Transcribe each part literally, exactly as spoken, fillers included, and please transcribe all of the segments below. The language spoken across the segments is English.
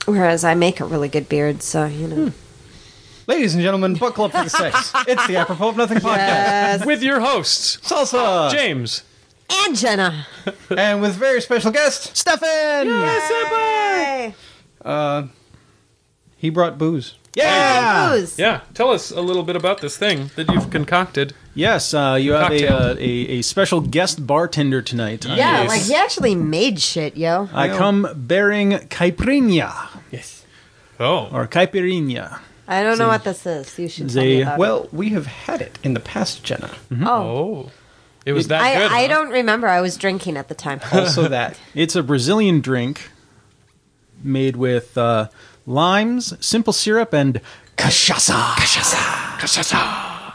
Whereas I make a really good beard, so, you know. Hmm. Ladies and gentlemen, buckle up for the sex. It's the Apropos of Nothing podcast. Yes. With your hosts, Salsa. James. And Jenna. And with very special guest, Stefan. Yay! Uh, he brought booze. Yeah! Booze. Yeah, tell us a little bit about this thing that you've concocted. Yes, uh, you have a, Cocktail. uh, a a special guest bartender tonight. Yeah, Yes. like he actually made shit, yo. I come bearing caipirinha, Yes. Oh. or caipirinha. I don't know what this is. You should tell They- me about Well, we have had it in the past, Jenna. it. Oh. Oh. It was that I, good. I huh? don't remember. I was drinking at the time. Also that. It's a Brazilian drink made with uh, limes, simple syrup, and cachaça. Cachaça.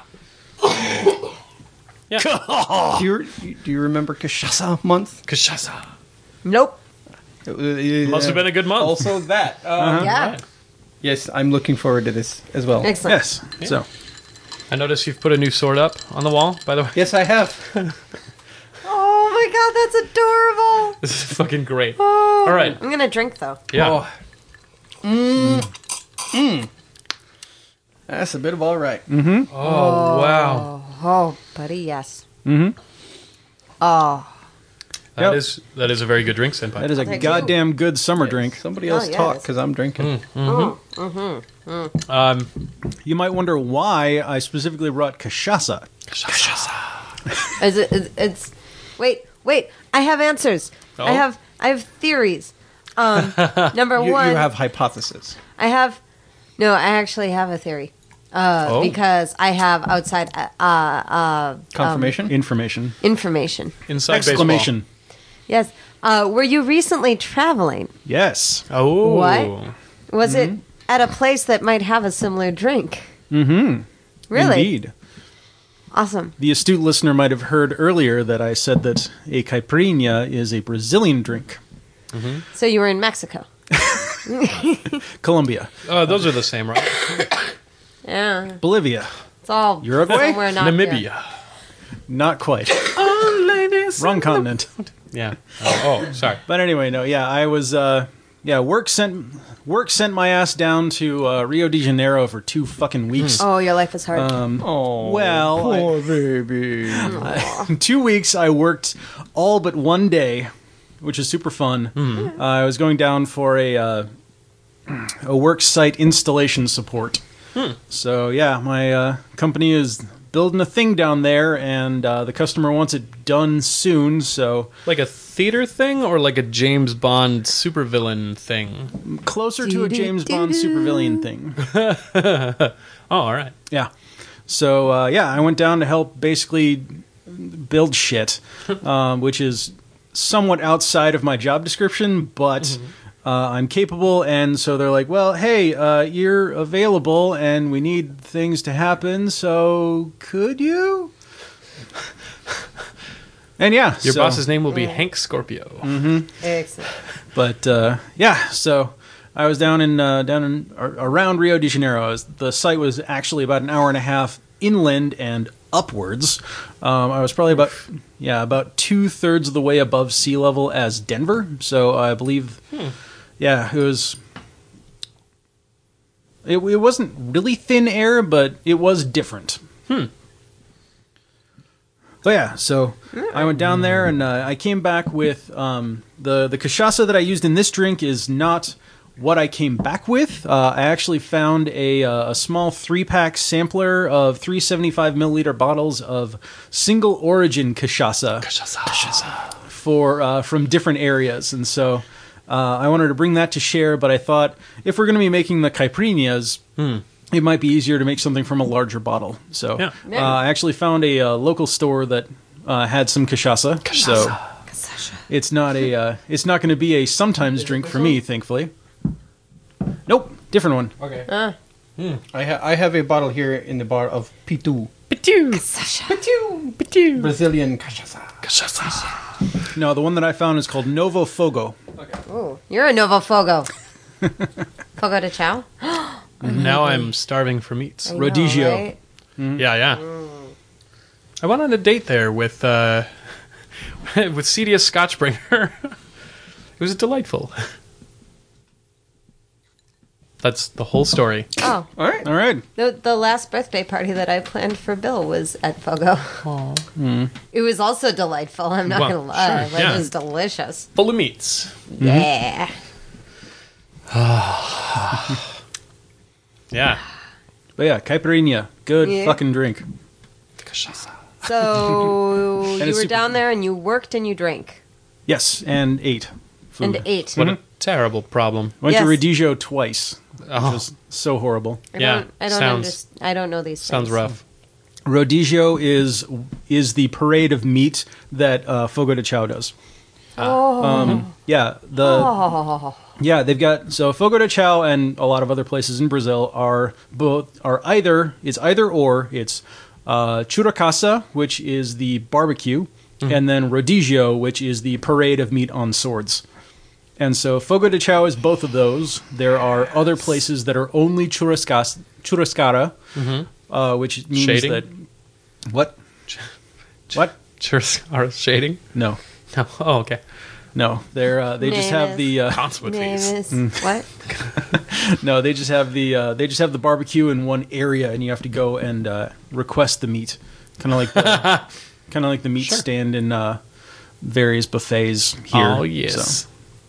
Yeah. Do you, do you remember Cachaça month? Cachaça. Nope. Must have been a good month. Also that. Uh, Yeah. Right. Yes, I'm looking forward to this as well. Excellent. Yes. So I noticed you've put a new sword up on the wall, by the way. Yes, I have. Oh my god, that's adorable. This is fucking great. Oh. All right. I'm gonna drink though. Yeah. Oh. Mm. Mm. That's a bit of all right. Oh, wow. Oh, buddy, yes. Mhm. Oh. That Yep. is that is a very good drink, Senpai. that is a take goddamn good summer drink. Somebody Oh, else yeah, talk it is. because I'm drinking. Um, You might wonder why I specifically brought cachaça. Is it? Is, it's. Wait, wait. I have answers. Oh? I have. I have theories. Um, number You, one. you have hypothesis. I have. No, I actually have a theory. Uh, Oh. Because I have outside uh, uh, Confirmation? Information. information. inside Exclamation. Yes. Uh, were you recently traveling? Yes. baseball. Oh. What? Was Mm-hmm. it at a place that might have a similar drink? Mm-hmm. Really? Indeed. Awesome. The astute listener might have heard earlier that I said that a caipirinha is a Brazilian drink. So you were in Mexico. Colombia, Uh, those are the same, right? Yeah. Bolivia, It's all Uruguay? somewhere not here. Namibia. not quite. Wrong continent. Yeah. Oh, oh, sorry. But anyway, no, yeah, I was, uh, yeah, work sent work sent my ass down to uh, Rio de Janeiro for two fucking weeks. Oh, your life is hard. Um, Oh, well, poor baby. in two weeks I worked all but one day, which is super fun. Uh, I was going down for a uh, a work site installation support. So yeah, my uh, company is building a thing down there, and uh, the customer wants it done soon. So Like a theater thing or like a James Bond supervillain thing? closer to a James Bond supervillain thing. Oh, all right. Yeah. So uh, yeah, I went down to help basically build shit, um, which is somewhat outside of my job description, but uh, I'm capable. And so they're like, "Well, hey, uh, you're available, and we need things to happen. So could you?" And yeah, Your so- boss's name will be Hank Scorpio. Excellent. But uh, yeah, so I was down in uh, down in ar- around Rio de Janeiro. I was, the site was actually about an hour and a half inland and upwards. Um, I was probably about yeah about two thirds of the way above sea level as Denver. So I believe yeah it was. It, it wasn't really thin air, but it was different. Hmm. So yeah, so I went down there and uh, I came back with um, the the cachaça that I used in this drink is not what I came back with. Uh, I actually found a uh, a small three pack sampler of three seventy-five milliliter bottles of single origin cachaça for uh, from different areas, and so uh, I wanted to bring that to share. But I thought if we're going to be making the caipirinhas. It might be easier to make something from a larger bottle. So Yeah. uh, I actually found a uh, local store that uh, had some cachaça. So it's not a uh, it's not going to be a sometimes drink for me, thankfully. Nope, different one. Okay. Uh, I, ha- I have a bottle here in the bar of Pitu. Brazilian cachaça. No, the one that I found is called Novo Fogo. ooh, you're a Novo Fogo. Fogo de Chao? Now I'm starving for meats. I know, Rodizio. right? Yeah, yeah. I went on a date there with uh, with C D S Scotchbringer. It was delightful. That's the whole story. Oh, All right. All right. the the last birthday party that I planned for Bill was at Fogo. It was also delightful. I'm not Well, gonna lie. sure, Like, yeah. It was delicious. Full of meats. Yeah. Yeah. But yeah, caipirinha, good Yeah. fucking drink. So you it's were super- down there and you worked and you drank Yes, and ate food. and ate. What a terrible problem. Went Yes. to Redigio twice, which Oh. was so horrible. I Yeah, don't, I don't sounds- underst- I don't know these Sounds things. rough. Rodigio is is the parade of meat that uh, Fogo de Chao does. Oh. Um, yeah, the Oh. yeah they've got so Fogo de Chao and a lot of other places in Brazil are both are either it's either or it's uh, churrascaça, which is the barbecue, and then Rodigio, which is the parade of meat on swords. And so Fogo de Chao is both of those. There are other places that are only churrascas, churrascara, uh, which means Shading? that what what Churrascara shading? no No. Oh, okay. no they're uh, they just have the uh, Cons with Name these. is Mm. what? no they just have the uh, they just have the barbecue in one area, and you have to go and uh, request the meat, kind of like the, kind of like the meat Sure. stand in uh, various buffets here. Oh, yes. So,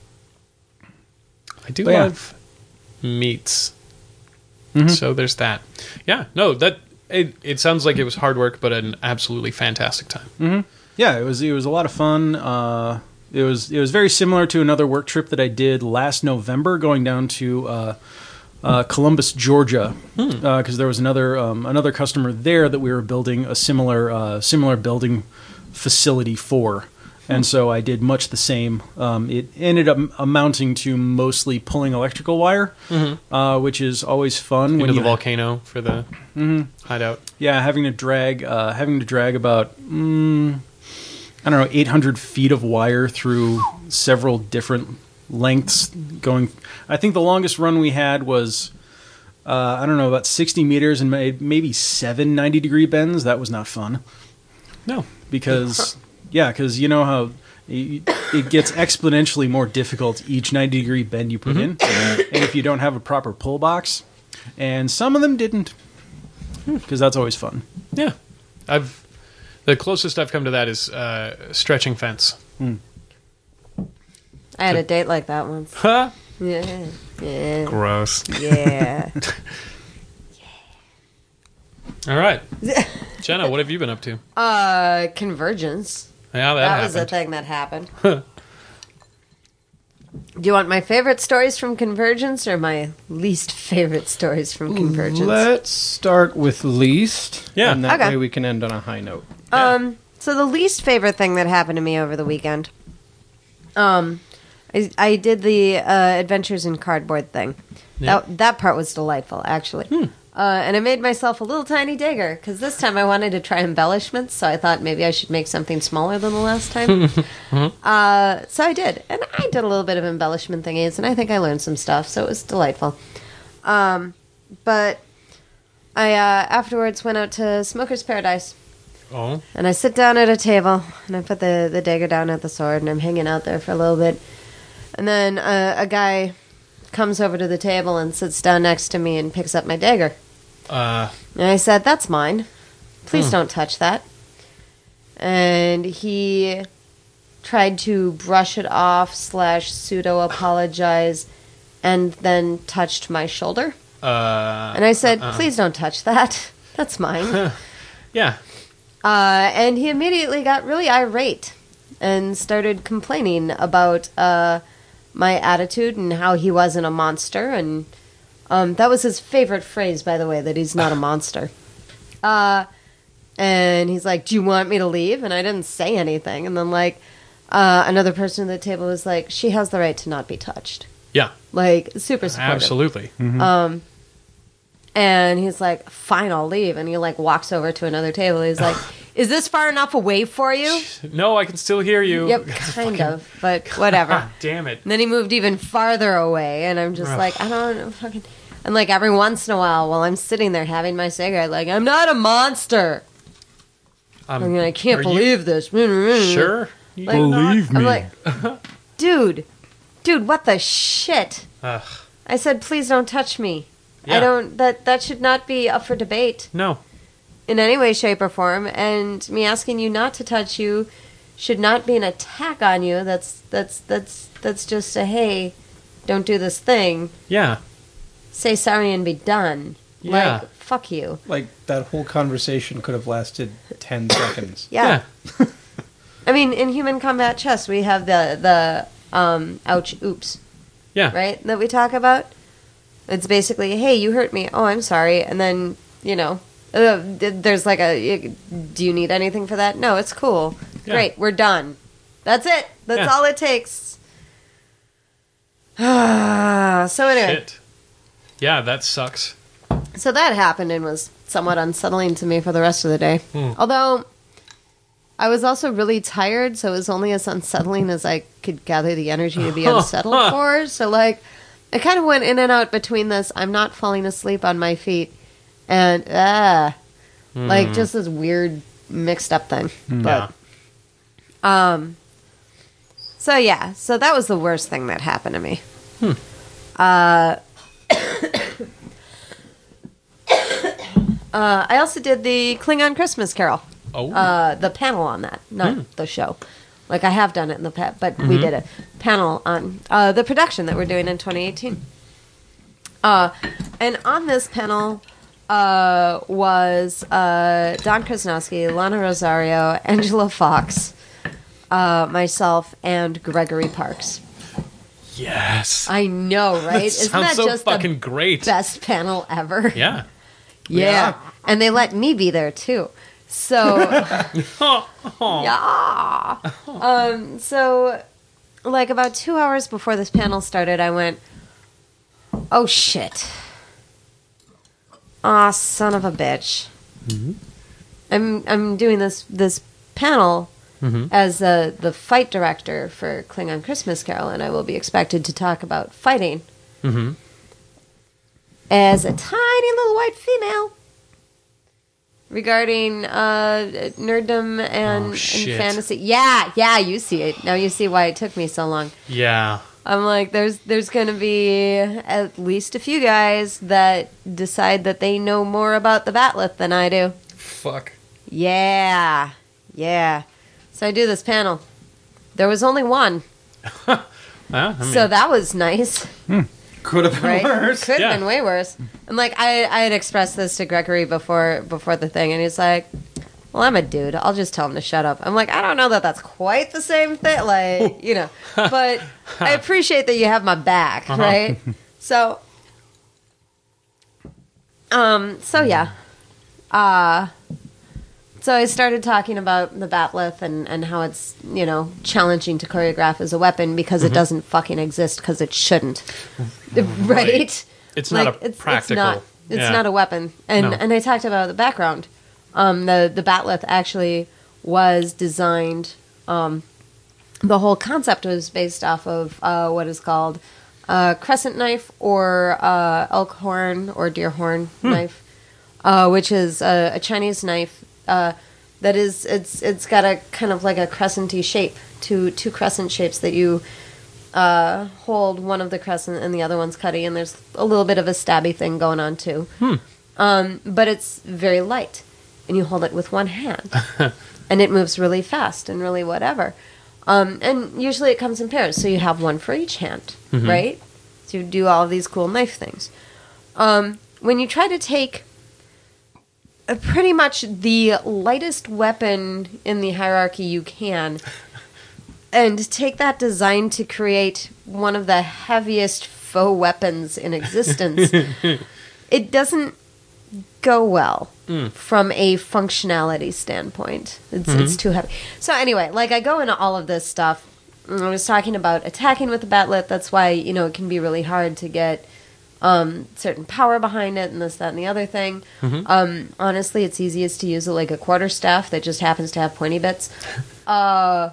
I do But yeah. love meats. Mhm. So there's that. Yeah, no, that it, it sounds like it was hard work, but an absolutely fantastic time. yeah, it was it was a lot of fun. Uh, it was it was very similar to another work trip that I did last November, going down to uh, uh, Columbus, Georgia, because there was another um, another customer there that we were building a similar uh, similar building facility for. And so I did much the same. Um, it ended up amounting to mostly pulling electrical wire, uh, which is always fun. Into when the you volcano for the hideout. Yeah, having to drag, uh, having to drag about, mm, I don't know, eight hundred feet of wire through several different lengths. Going, I think the longest run we had was, uh, I don't know, about sixty meters and made maybe seven ninety degree bends. That was not fun No. because, yeah, because you know how it it gets exponentially more difficult each ninety degree bend you put in, and if you don't have a proper pull box, and some of them didn't, because that's always fun. Yeah. I've the closest I've come to that is uh, stretching fence. I had a date like that once. Huh? Yeah. Yeah. Gross. Yeah. All right. Jenna, what have you been up to? uh, Convergence. Yeah, that, That was a happened. thing that happened. Do you want my favorite stories from Convergence or my least favorite stories from Convergence? Let's start with least. Yeah. And that Okay. way we can end on a high note. Um, so the least favorite thing that happened to me over the weekend, um, I, I did the uh, Adventures in Cardboard thing. Yeah. That that part was delightful, actually. Uh, and I made myself a little tiny dagger because this time I wanted to try embellishments, so I thought maybe I should make something smaller than the last time. uh, so I did, and I did a little bit of embellishment thingies, and I think I learned some stuff, so it was delightful. Um, but I uh, afterwards went out to Smoker's Paradise. Oh. And I sit down at a table, and I put the, the dagger down at the sword, and I'm hanging out there for a little bit. And then uh, a guy comes over to the table and sits down next to me and picks up my dagger. Uh, And I said, "That's mine. Please don't touch that." And he tried to brush it off slash pseudo apologize, and then touched my shoulder. uh, And I said, "Please don't touch that. That's mine." yeah. Uh, and he immediately got really irate and started complaining about uh, my attitude and how he wasn't a monster. And um, that was his favorite phrase, by the way, that he's not a monster. Uh, and he's like, "Do you want me to leave?" And I didn't say anything. And then, like, uh, another person at the table was like, "She has the right to not be touched." Yeah. Like, super supportive. Absolutely. Um, and he's like, "Fine, I'll leave." And he like walks over to another table. He's like, "Is this far enough away for you?" No, I can still hear you. Yep, kind of, but whatever. Damn it. And then he moved even farther away, and I'm just Ugh. like, I don't know, fucking. And like every once in a while, while I'm sitting there having my cigarette, like, I'm not a monster. Um, I mean, I can't are you believe this. Sure. Like, Believe I'm me. like, dude, dude, what the shit? Ugh. I said, please don't touch me. Yeah. I don't, that, that should not be up for debate No. in any way, shape, or form. And me asking you not to touch you should not be an attack on you. That's, that's, that's, that's just a, hey, don't do this thing. Yeah. Say sorry and be done. Yeah. Like, fuck you. Like, that whole conversation could have lasted ten seconds. Yeah. I mean, in Human Combat Chess, we have the, the, um, ouch, oops. Yeah. Right? That we talk about. It's basically, hey, you hurt me. Oh, I'm sorry. And then, you know, uh, there's like a, do you need anything for that? No, it's cool. Yeah. Great, we're done. That's it. That's Yeah. all it takes. So anyway, Shit. Yeah, that sucks. so that happened and was somewhat unsettling to me for the rest of the day. Hmm. Although, I was also really tired, so it was only as unsettling as I could gather the energy to be unsettled for. So, like, I kind of went in and out between this, I'm not falling asleep on my feet, and, ah, like, just this weird mixed up thing. Yeah. But, um, so yeah, so that was the worst thing that happened to me. Hmm. Uh, uh, I also did the Klingon Christmas Carol. Oh. Uh, the panel on that, not Hmm. the show. Like, I have done it in the past, but we did a panel on uh, the production that we're doing in twenty eighteen. Uh, and on this panel uh, was uh, Don Krasnowski, Lana Rosario, Angela Fox, uh, myself, and Gregory Parks. Yes. I know, right? That Isn't sounds that so just fucking the great. best panel ever? Yeah. Yeah. Yeah. And they let me be there, too. So... Oh. Yeah. Um, so, like, about two hours before this panel started, I went, oh, shit. Aw, son of a bitch. Mm-hmm. I'm I'm doing this this panel Mm-hmm. as the, the fight director for Klingon Christmas Carol, and I will be expected to talk about fighting Mm-hmm. as a tiny little white female regarding uh, nerddom and, Oh, and shit. fantasy. Yeah, yeah, you see it. Now you see why it took me so long. Yeah. I'm like, there's there's going to be at least a few guys that decide that they know more about the Batleth than I do. Fuck. Yeah, yeah. So I do this panel. There was only one, Well, I mean, so that was nice. Could have been Right? worse. Could have Yeah. been way worse. And like I, I had expressed this to Gregory before before the thing, and he's like, "Well, I'm a dude. I'll just tell him to shut up." I'm like, I don't know that that's quite the same thing, like you know, but I appreciate that you have my back, Uh-huh. right? So, um, so yeah, uh, so I started talking about the Batleth and and how it's you know challenging to choreograph as a weapon because it doesn't fucking exist because it shouldn't, right? It's not a it's, practical. It's not. It's yeah. not a weapon, and No. and I talked about the background. Um, the the Batleth actually was designed. Um, the whole concept was based off of uh, what is called a crescent knife or uh, elk horn or deer horn Hmm. knife, uh, which is a, a Chinese knife uh, that is it's it's got a kind of like a crescenty shape, two two crescent shapes that you uh, hold. One of the crescent and the other one's cutty, and there's a little bit of a stabby thing going on too. Hmm. Um, but it's very light, and you hold it with one hand, and it moves really fast and really whatever. Um, and usually it comes in pairs, so you have one for each hand, Mhm. right? So you do all of these cool knife things. Um, when you try to take uh, pretty much the lightest weapon in the hierarchy you can, and take that design to create one of the heaviest faux weapons in existence, it doesn't go well Mm. from a functionality standpoint. It's, it's too heavy. So anyway, like I go into all of this stuff. and I was talking about attacking with the Batleth. That's why, you know, it can be really hard to get um, certain power behind it and this, that, and the other thing. Um, honestly, it's easiest to use it like a quarterstaff that just happens to have pointy bits. Uh,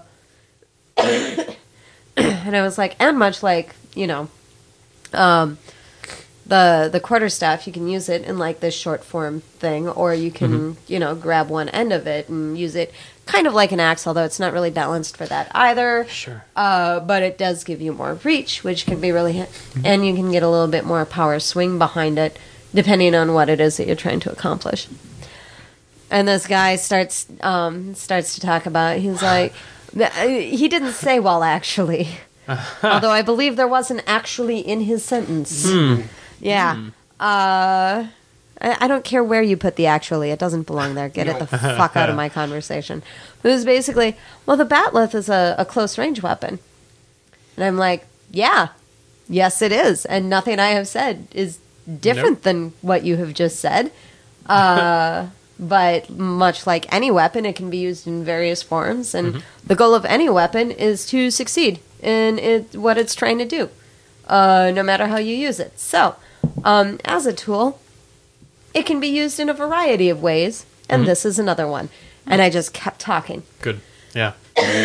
and I was like, and much like, you know, um, the the quarterstaff, you can use it in like this short form thing, or you can Mm-hmm. you know grab one end of it and use it kind of like an axe, although it's not really balanced for that either. Sure. Uh, but it does give you more reach, which can be really, and you can get a little bit more power swing behind it, depending on what it is that you're trying to accomplish. And this guy starts um, starts to talk about. He's like, he didn't say well actually, although I believe there wasn't actually in his sentence. Yeah. Uh, I, I don't care where you put the actually. It doesn't belong there. Get it the fuck out of my conversation. It was basically, well, the batleth is a, a close range weapon. And I'm like, yeah, yes, it is. And nothing I have said is different Nope. than what you have just said. Uh, but much like any weapon, it can be used in various forms. And the goal of any weapon is to succeed in it, what it's trying to do, uh, no matter how you use it. So, um, as a tool, it can be used in a variety of ways, and this is another one. And I just kept talking, Good. Yeah.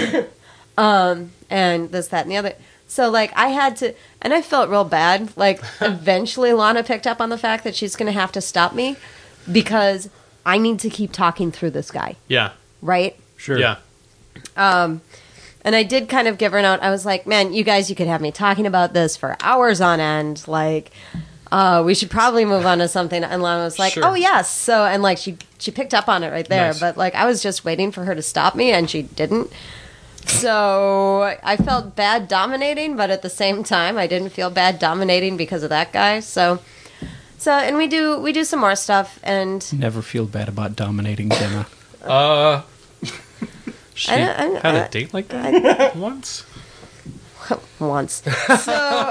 and this, that, and the other. So, like, I had to, and I felt real bad. Like, eventually Lana picked up on the fact that she's going to have to stop me because I need to keep talking through this guy, Yeah. right? Sure. Yeah. And I did kind of give her a note. I was like, man, you guys, you could have me talking about this for hours on end. Like, uh, we should probably move on to something. And Lana was like, Sure. oh, yes. So, and like, she, she picked up on it right there. Nice. But like, I was just waiting for her to stop me, and she didn't. So I felt bad dominating, but at the same time, I didn't feel bad dominating because of that guy. So, so, and we do, we do some more stuff, and Never feel bad about dominating Jenna. Uh, she I don't- I- had I- a date like that once. once. So,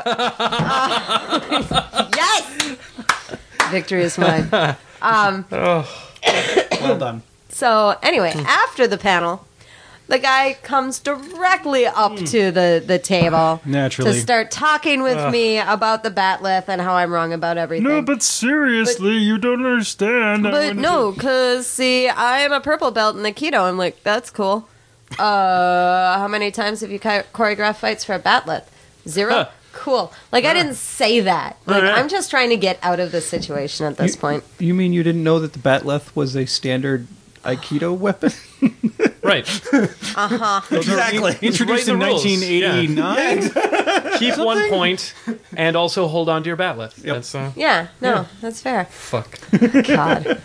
uh, yes! Victory is mine. Well done. So, anyway, after the panel, the guy comes directly up to the, the table Naturally. to start talking with me about the batleth and how I'm wrong about everything. No, but seriously, you don't understand. But no, because, see, I am a purple belt in Aikido. I'm like, that's cool. Uh, how many times have you cho- choreographed fights for a batleth? Zero? Huh. Cool. Like, I didn't say that. Like, Right. I'm just trying to get out of this situation at this You- point. You mean you didn't know that the batleth was a standard Aikido weapon? Right. Exactly. Introduced in Write the rules. nineteen eighty-nine. Keep one point and also hold on to your batleth. That's uh, Yeah, no, that's fair. fuck. God.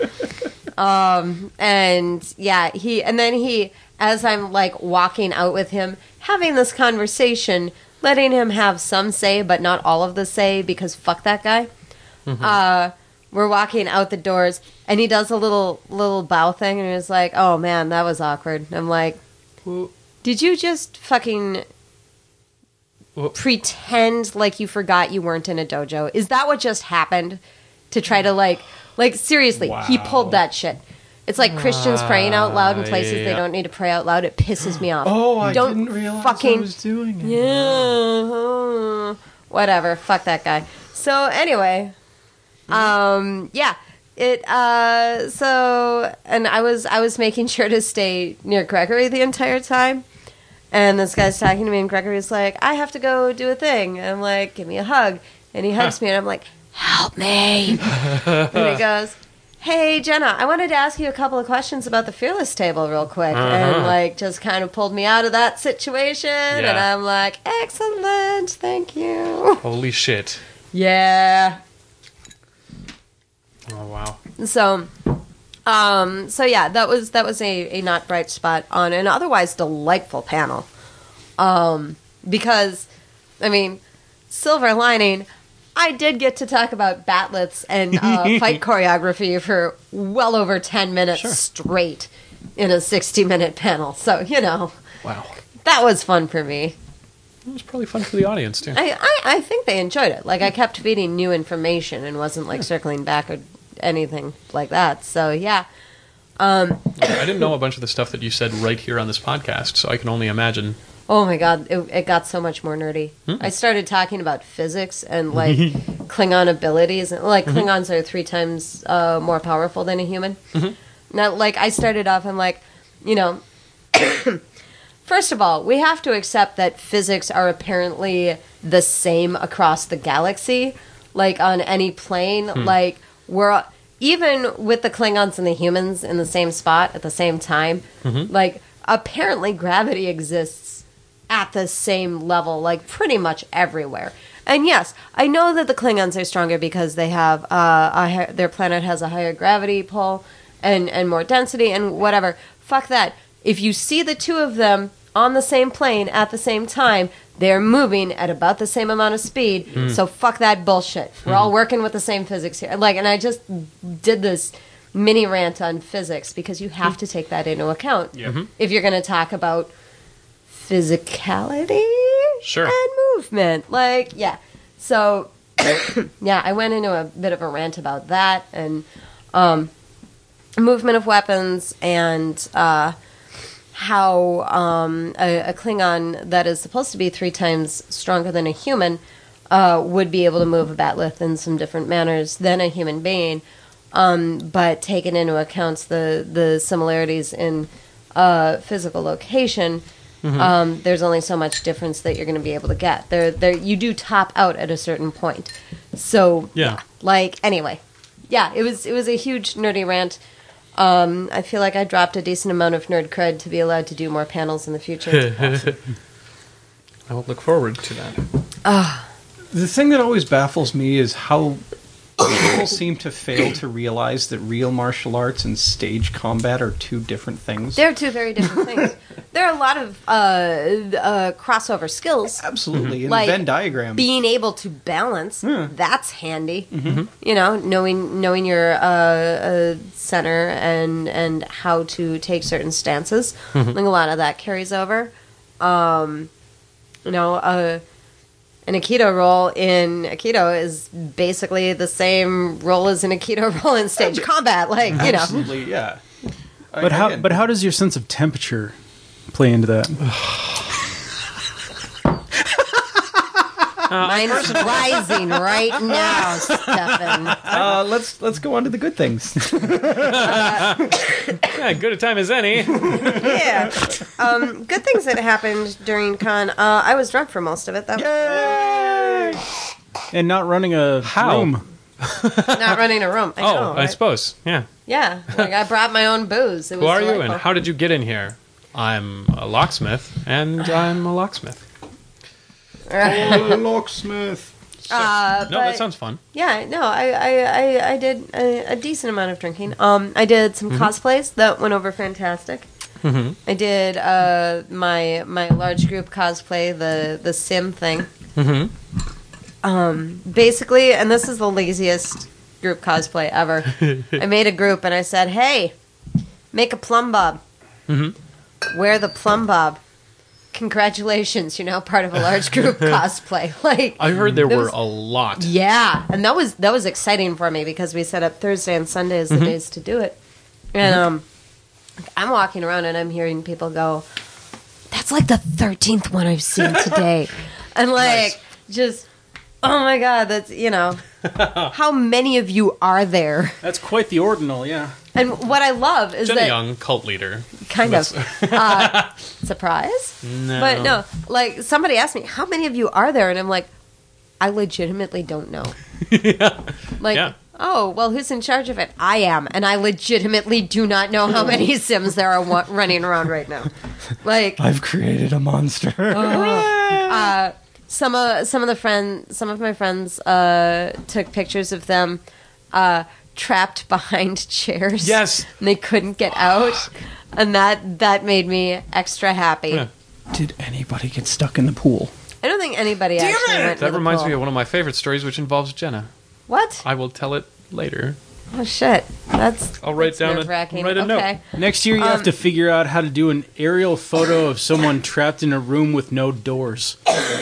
Um, and yeah, he, and then he, as I'm like walking out with him, having this conversation, letting him have some say, but not all of the say, because fuck that guy. Uh, we're walking out the doors, and he does a little little bow thing, and he's like, "Oh man, that was awkward." And I'm like, "Did you just fucking Whoop. pretend like you forgot you weren't in a dojo? Is that what just happened? To try to like, like seriously, he pulled that shit." It's like Christians praying out loud in places they yeah. don't need to pray out loud. It pisses me off. Oh, I Don't didn't realize fucking I was doing it. yeah, whatever. Fuck that guy. So anyway, um, yeah, it. Uh, so and I was I was making sure to stay near Gregory the entire time, and this guy's talking to me, and Gregory's like, "I have to go do a thing." And I'm like, "Give me a hug," and he hugs me, and I'm like, "Help me!" And he goes, "Hey, Jenna, I wanted to ask you a couple of questions about the Fearless table real quick." And, Uh-huh. like, just kind of pulled me out of that situation. And Yeah. I'm like, excellent, thank you. Holy shit. Yeah. Oh, wow. So, um, so yeah, that was, that was a, a not bright spot on an otherwise delightful panel. Um, because, I mean, silver lining, I did get to talk about batleths and uh, fight choreography for well over ten minutes straight in a sixty-minute panel. So, you know, Wow. that was fun for me. It was probably fun for the audience, too. I, I, I think they enjoyed it. Like, I kept feeding new information and wasn't, like, circling back or anything like that. So, yeah. I didn't know a bunch of the stuff that you said right here on this podcast, so I can only imagine. Oh my god, it, it got so much more nerdy. I started talking about physics and like Klingon abilities. Like Klingons are three times uh, more powerful than a human. Now, like I started off, I'm like, you know, first of all, we have to accept that physics are apparently the same across the galaxy. like on any plane. Like we're even with the Klingons and the humans in the same spot at the same time. Like apparently gravity exists at the same level, like pretty much everywhere. And yes, I know that the Klingons are stronger because they have uh, a, hi- their planet has a higher gravity pull and, and more density and whatever. Fuck that. If you see the two of them on the same plane at the same time, they're moving at about the same amount of speed. Mm. So fuck that bullshit. We're all working with the same physics here. Like, and I just did this mini rant on physics because you have to take that into account Mhm. if you're going to talk about physicality Sure. and movement. Like, yeah. So, yeah, I went into a bit of a rant about that and um, movement of weapons and uh, how um, a, a Klingon that is supposed to be three times stronger than a human uh, would be able to move a bat'leth in some different manners than a human being. Um, but taking into account the, the similarities in uh, physical location, um, there's only so much difference that you're going to be able to get. There, there, you do top out at a certain point. So, Yeah. like, anyway. Yeah, it was it was a huge nerdy rant. Um, I feel like I dropped a decent amount of nerd cred to be allowed to do more panels in the future. I will look forward to that. The thing that always baffles me is how people seem to fail to realize that real martial arts and stage combat are two different things. They're two very different things. There are a lot of uh, uh, crossover skills. Absolutely. In Like, the Venn diagram. Being able to balance, Yeah. that's handy. You know, knowing knowing your uh, uh, center and and how to take certain stances. I think a lot of that carries over. Um, you know, uh, an Aikido roll in Aikido is basically the same role as an Aikido roll in stage combat. Like, you know. Absolutely, yeah. But how? But how does your sense of temperature play into that? Mine's rising right now, Stefan. Uh, let's let's go on to the good things. Yeah, good a time as any. Yeah. Um, good things that happened during con. Uh, I was drunk for most of it, though. Yay! And not running a How? room. Not running a room. I Oh, know, I right? suppose. Yeah. Yeah. Like, I brought my own booze. It was Who are you delightful. and how did you get in here? I'm a locksmith, and I'm a locksmith. Oh, locksmith. Uh, No, but- that sounds fun. Yeah, no, I I, I, I did a, a decent amount of drinking. Um, I did some cosplays that went over fantastic. Mhm. I did uh, my my large group cosplay, the the sim thing. Mhm. Um, basically, and this is the laziest group cosplay ever. I made a group and I said, "Hey, make a plumb bob. Mhm. Wear the plumb bob. Congratulations, you're now part of a large group cosplay." Like, I heard there There were was- a lot. yeah, and that was that was exciting for me because we set up Thursday and Sunday as the days to do it. And um, I'm walking around and I'm hearing people go, "That's like the thirteenth one I've seen today," and like just, oh my god, that's, you know, how many of you are there? That's quite the ordinal, yeah. And what I love is Jenny that Young, cult leader. kind of uh, surprise. No. But no, like somebody asked me, "How many of you are there?" And I'm like, I legitimately don't know. Yeah. Like, Yeah. oh, well, who's in charge of it? I am, and I legitimately do not know how many Sims there are wa- running around right now. Like, I've created a monster. uh, some of some of the friends, some of my friends uh, took pictures of them uh, trapped behind chairs. Yes. and they couldn't get out, and that that made me extra happy. Yeah. Did anybody get stuck in the pool? I don't think anybody actually went. That reminds me of one of my favorite stories, which involves Jenna. What? I will tell it later. Oh shit! That's I'll write that's down a- nerve-wracking. write a note. Okay. Next year, you have to figure out how to do an aerial photo of someone trapped in a room with no doors.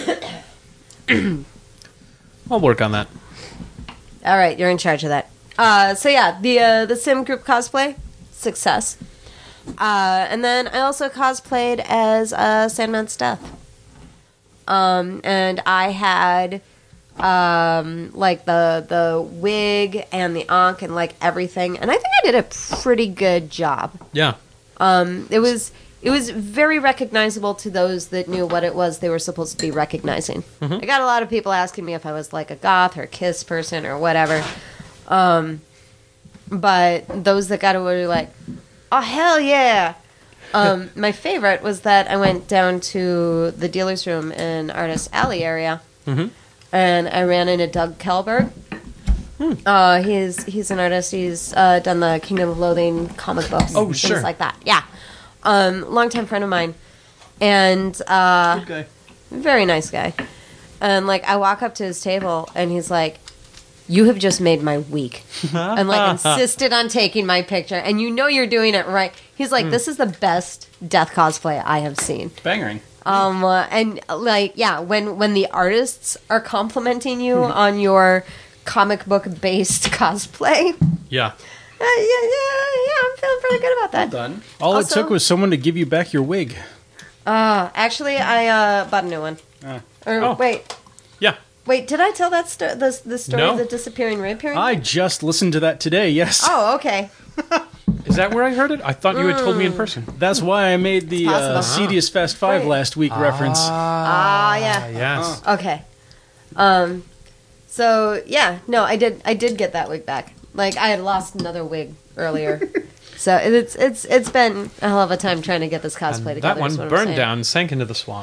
I'll work on that. All right, you're in charge of that. Uh, so yeah, the uh, the sim group cosplay success, uh, and then I also cosplayed as uh, Sandman's Death, um, and I had um, like the the wig and the ankh and like everything, and I think I did a pretty good job. Yeah. Um, it was it was very recognizable to those that knew what it was they were supposed to be recognizing. I got a lot of people asking me if I was like a goth or Kiss person or whatever. Um, but those that got it were like, oh, hell yeah. Um, my favorite was that I went down to the dealer's room in Artist Alley area, Mhm. and I ran into Doug Kellberg. Hmm. Uh, he's he's an artist. He's uh, done the Kingdom of Loathing comic books. Oh, things sure. like that. Yeah, um, longtime friend of mine, and uh, Good guy. very nice guy. And like, I walk up to his table, and he's like, "You have just made my week," and like insisted on taking my picture. And you know you're doing it right. He's like, "This is the best death cosplay I have seen." Bangering. Um, uh, and like, yeah, when when the artists are complimenting you on your comic book based cosplay, Yeah. uh, yeah, yeah, yeah, I'm feeling pretty good about that. Done. All Also- it took was someone to give you back your wig. Uh, actually, I uh, bought a new one. Ah. Or Oh. wait, Yeah. wait, did I tell that sto- the the story No. of the disappearing rape hearing? I just listened to that today, yes. Oh, okay. Is that where I heard it? I thought you had told me in person. That's why I made the uh, possible. C D S Fast five Right. last week reference. Ah, yeah. Yes. Okay. Um, so yeah, no, I did. I did get that wig back. Like, I had lost another wig earlier, so it's it's it's been a hell of a time trying to get this cosplay together. That is one what I'm burned saying. down and sank into the swamp.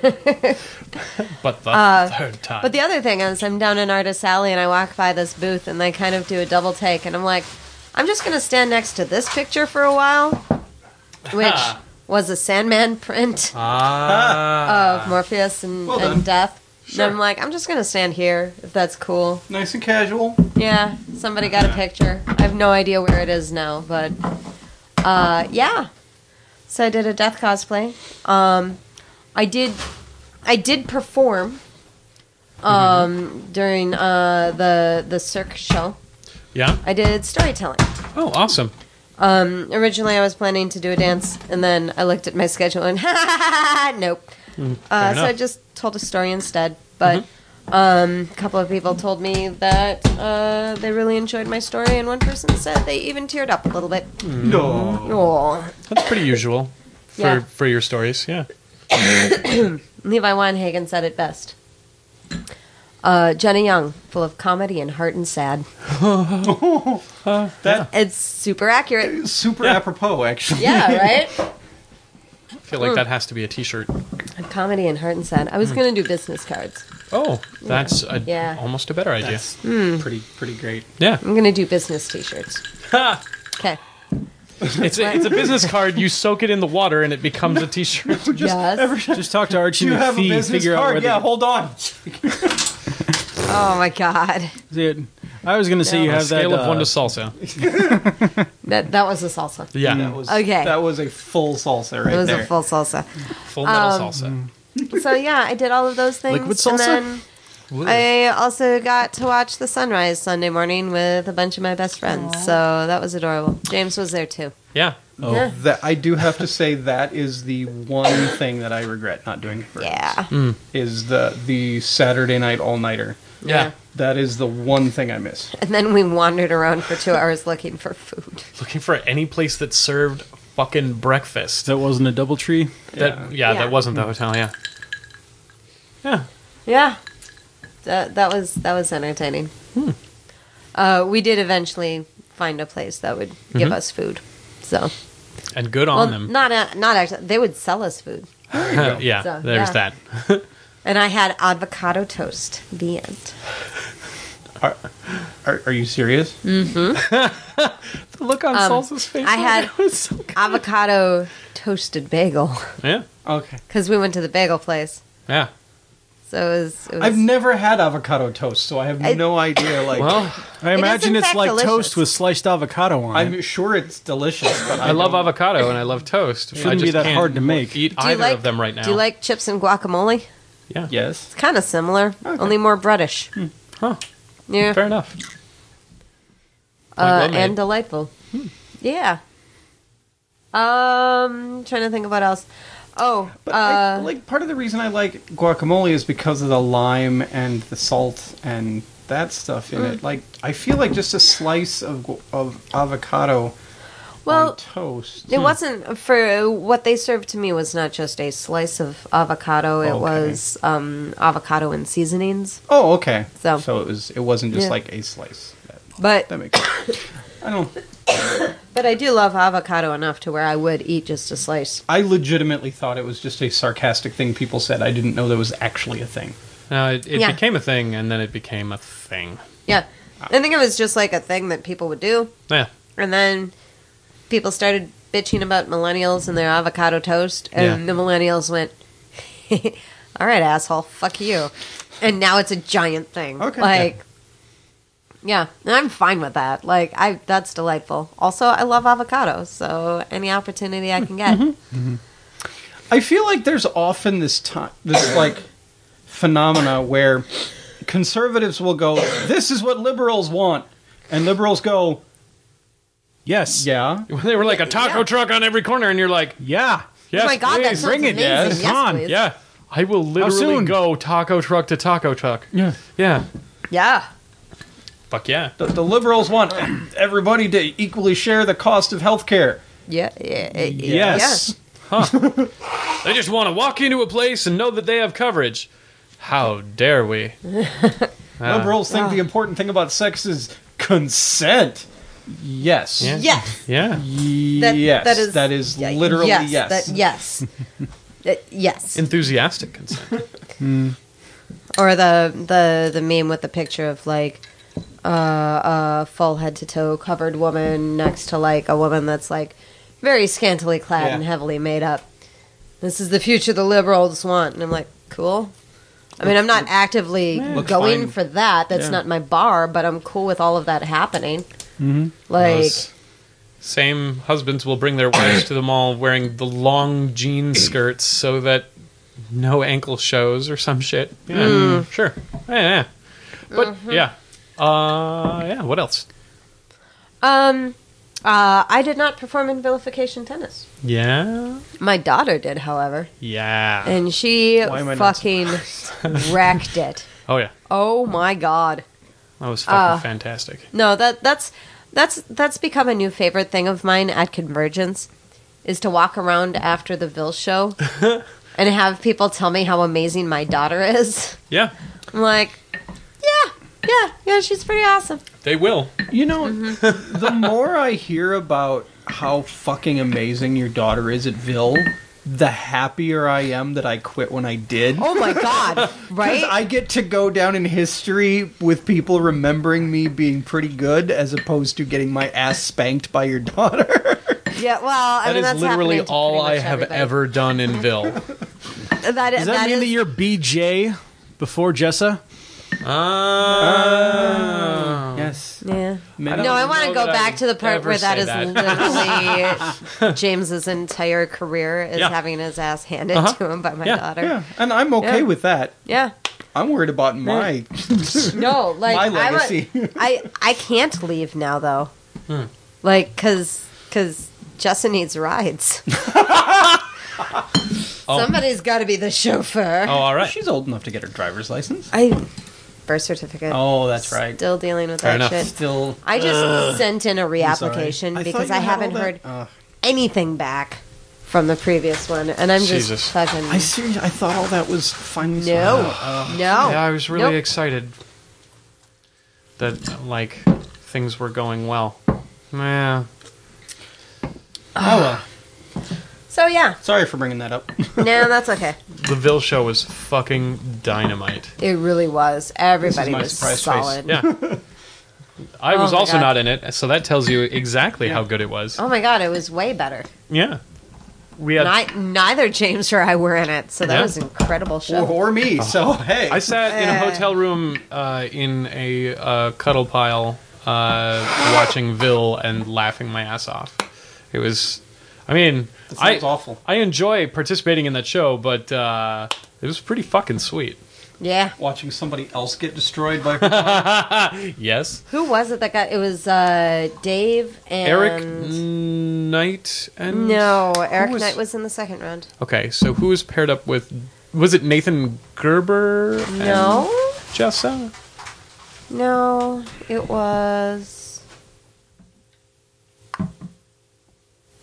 But the third time. But the other thing is, I'm down in Artist Alley and I walk by this booth and they kind of do a double take, and I'm like, I'm just gonna stand next to this picture for a while, which was a Sandman print ah. of Morpheus and, Well done. and Death. Sure. And I'm like, I'm just gonna stand here if that's cool. Nice and casual. Yeah, somebody got a picture. I have no idea where it is now, but uh, yeah. So I did a death cosplay. Um, I did, I did perform um, during uh, the the Cirque show. Yeah. I did storytelling. Oh, awesome. Um, originally, I was planning to do a dance, and then I looked at my schedule and nope. Uh, so I enough. just told a story instead. But um, a couple of people told me that uh, they really enjoyed my story, and one person said they even teared up a little bit. No. Oh, That's pretty usual for, Yeah. for your stories. Yeah. Levi Weinhagen said it best. Uh, Jenna Young, full of comedy and heart and sad. That It's super accurate. is super apropos, actually. Yeah, right? I feel like that has to be a T-shirt. Comedy and heart and sad. I was going to do business cards. Oh, that's a, Yeah. almost a better idea. That's pretty pretty great. Yeah. I'm going to do business t-shirts. Ha! Okay. It's a, it's a business card. You soak it in the water and it becomes a T-shirt. Yes. Just talk to Archie Do you have a McPhee, business figure out card? where Yeah, the, hold on. Oh, my God. Dude, I was going to say No. you On a have that. scale of uh, one to salsa. That that was a salsa. Yeah. That was Okay. That was a full salsa right It was there. a full salsa. Full metal Um, salsa. So, yeah, I did all of those things. Liquid salsa? And then I also got to watch the sunrise Sunday morning with a bunch of my best friends. So that was adorable. James was there, too. Yeah. Oh, Yeah. that I do have to say that is the one thing that I regret not doing for Yeah. is the the Saturday night all nighter. Yeah. That is the one thing I miss. And then we wandered around for two hours looking for food. Looking for any place that served fucking breakfast. That wasn't a double tree. That yeah, Yeah. that wasn't the hotel. Yeah. Yeah. Yeah, that that was that was entertaining. Uh, we did eventually find a place that would give us food. So, And good on well, them. not a, not actually. They would sell us food, yeah. So, there's yeah. that. and I had avocado toast. The end. Are, are, are you serious? The look on Um, Salsa's face. I had was so good. avocado toasted bagel Yeah. Okay. because we went to the bagel place. Yeah. So it was. It was I've never had avocado toast, so I have I- no idea. Like, Well, I is, imagine in it's fact, like delicious. toast with sliced avocado on it. I'm sure it's delicious, but I, I love don't- avocado and I love toast. Shouldn't I be just that can't hard to make. Eat do you either like, of them right now. Do you like chips and guacamole? Yeah. Yes. It's kind of similar, only more breadish. Huh. Yeah. Fair enough. Uh, well made. and delightful. Yeah. Um, trying to think of what else. Oh, But I, uh, like part of the reason I like guacamole is because of the lime and the salt and that stuff in Mm. it. Like I feel like just a slice of gu- of avocado Well, on toast. It wasn't for what they served to me was not just a slice of avocado. It Okay. was um, avocado and seasonings. Oh, okay. So- so it was. It wasn't just Yeah. like a slice. That, But that makes sense. I don't. but I do love avocado enough to where I would eat just a slice. I legitimately thought it was just a sarcastic thing people said. I didn't know that was actually a thing. Now it, it Yeah. became a thing, and then it became a thing. Yeah, I think it was just like a thing that people would do, Yeah. and then people started bitching about millennials and their avocado toast, and Yeah. the millennials went, "All right, asshole, fuck you," and now it's a giant thing. Okay. like. Yeah, and I'm fine with that. Like, I that's delightful. Also, I love avocados, so any opportunity I can get. I feel like there's often this time, this like phenomena where conservatives will go, "This is what liberals want," and liberals go, Yes. "Yeah." They were like a taco Yeah. truck on every corner, and you're like, Yeah. yes, Oh my god, that please. sounds bring it, amazing. yes. Yes, Come on. please. Yeah. I will literally soon? go taco truck to taco truck. Yeah. Yeah. Yeah. Fuck yeah. The, the liberals want everybody to equally share the cost of health care. Yeah. Yeah. yeah, Yes. They just want to walk into a place and know that they have coverage. How dare we? Ah. Liberals think the important thing about sex is consent. Yes. Yeah. Yeah. Yeah. That, yes. that is that is yeah, literally yes. yes. That, yes. That- yes. Enthusiastic consent. Or the the the meme with the picture of like uh, a full head to toe covered woman next to like a woman that's like very scantily clad Yeah. and heavily made up. This is the future the liberals want, and I'm like, cool. I mean, I'm not actively Looks going fine. for that. That's Yeah. not my bar, but I'm cool with all of that happening. Mm-hmm. Like, Those same husbands will bring their wives to the mall wearing the long jean skirts so that no ankle shows or some shit. Yeah, Mm. sure. Yeah, yeah. But Mm-hmm. yeah. Uh, yeah. What else? um, uh, I did not perform in vilification tennis. Yeah. My daughter did, however, Yeah. and she Why am I not fucking wrecked it. Oh yeah. Oh my god. That was fucking Uh, fantastic. No, that that's that's that's become a new favorite thing of mine at Convergence, is to walk around after the Ville show and have people tell me how amazing my daughter is. Yeah. I'm like, yeah, yeah, yeah, she's pretty awesome. They will. You know, Mm-hmm. the more I hear about how fucking amazing your daughter is at Ville, the happier I am that I quit when I did. Oh my god, right? I get to go down in history with people remembering me being pretty good as opposed to getting my ass spanked by your daughter. yeah, well, I That mean is that's literally happening to all pretty I much have everybody. ever done in Ville. That, Does that, mean that you're B J before Jessa? Ah. Yes. Yeah. Minute- No, I even want to know go that I back to the part ever where that say is that. literally James's entire career is Yeah. having his ass handed Uh-huh. to him by my Yeah. daughter. Yeah, and I'm okay Yeah. with that. Yeah. I'm worried about my. No, like My I wa- legacy. I I can't leave now though. Hmm. Like cuz cuz Justin needs rides. Oh. Somebody's got to be the chauffeur. Oh, all right. She's old enough to get her driver's license. I birth certificate. Oh, that's right. Still dealing with Fair that enough. shit. Still. I just sent in a reapplication I thought because you I had haven't all heard that- Ugh. anything back from the previous one, and I'm just Jesus. fucking I seriously, I thought all that was finally. no, Oh, no. Yeah, I was really Nope. excited that like things were going well. Yeah. oh well. So yeah, Sorry for bringing that up. no, that's okay. The Ville show was fucking dynamite. It really was. Everybody my was surprise face. solid. Yeah. I was Oh my also God. not in it, so that tells you exactly how good it was. Oh my god, it was way better. Yeah. We had Ni- neither James or I were in it, so that Yeah. was an incredible show. or, or me. So hey, I sat in a Eh. hotel room uh, in a uh, cuddle pile uh, watching Ville and laughing my ass off. It was, I mean, That I, sounds awful. I enjoy participating in that show, but uh, it was pretty fucking sweet. Yeah. watching somebody else get destroyed by. Her Yes. Who was it that got? It was uh, Dave and Eric Knight and... No, Eric was- Knight was in the second round. Okay, so who was paired up with... Was it Nathan Gerber? and No, Jessa? no, it was.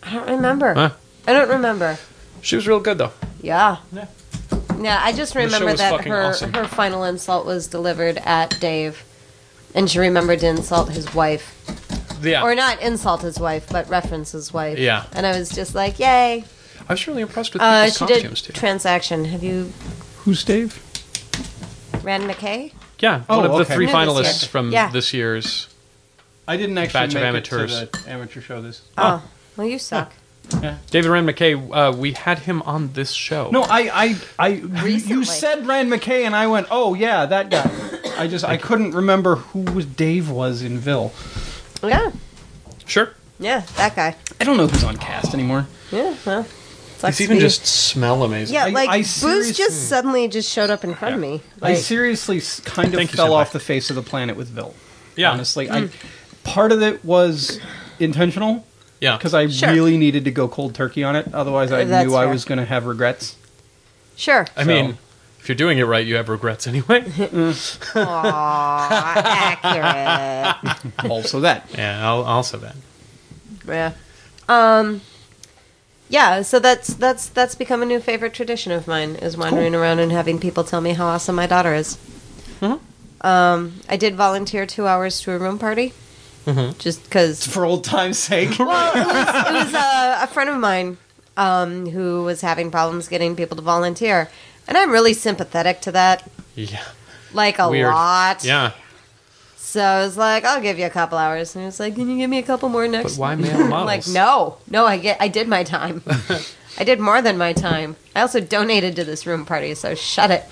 I don't remember. Huh? I don't remember. She was real good though. Yeah. Yeah. Yeah, I just show remember was that fucking her awesome. her final insult was delivered at Dave, and she remembered to insult his wife, Yeah. or not insult his wife, but reference his wife. Yeah. And I was just like, yay. I was really impressed with Uh, people's she did costumes too. Transaction. Have you Who's Dave? Rand McKay? Yeah, Oh, one of the okay. three New this finalists year. from Yeah. this year's. I didn't actually Batch of make amateurs. it to the amateur show. This. Oh, well, you suck. David Rand McKay, uh, we had him on this show. No, I, I, I. You Recently. said Rand McKay, and I went, "Oh yeah, that guy." I just, I couldn't remember who was Dave was in Ville. Yeah. Sure. Yeah, that guy. I don't know who's on cast anymore. Yeah, well. sucks These to even be- just smell amazing. Yeah, I- like, I Booze serious- just suddenly just showed up in front of me. I Like, seriously s- kind of Thank you, fell Senpai. off the face of the planet with Ville. Yeah. honestly, I part of it was intentional Yeah. because I Sure. really needed to go cold turkey on it. Otherwise, I That's knew I fair. was going to have regrets. sure. I So- mean, if you're doing it right, you have regrets anyway. Aw, accurate. Also, that. yeah, I'll also that. Yeah. Um. Yeah, so that's that's that's become a new favorite tradition of mine is wandering around and having people tell me how awesome my daughter is. Um, I did volunteer two hours to a room party, just because. For old time's sake. Well, it was, it was a, a friend of mine um, who was having problems getting people to volunteer, and I'm really sympathetic to that, Yeah. like a Weird. lot. Yeah. So I was like, I'll give you a couple hours. And he was like, can you give me a couple more next But why male I'm models? like, no. No, I get I did my time. I did more than my time. I also donated to this room party, so shut it.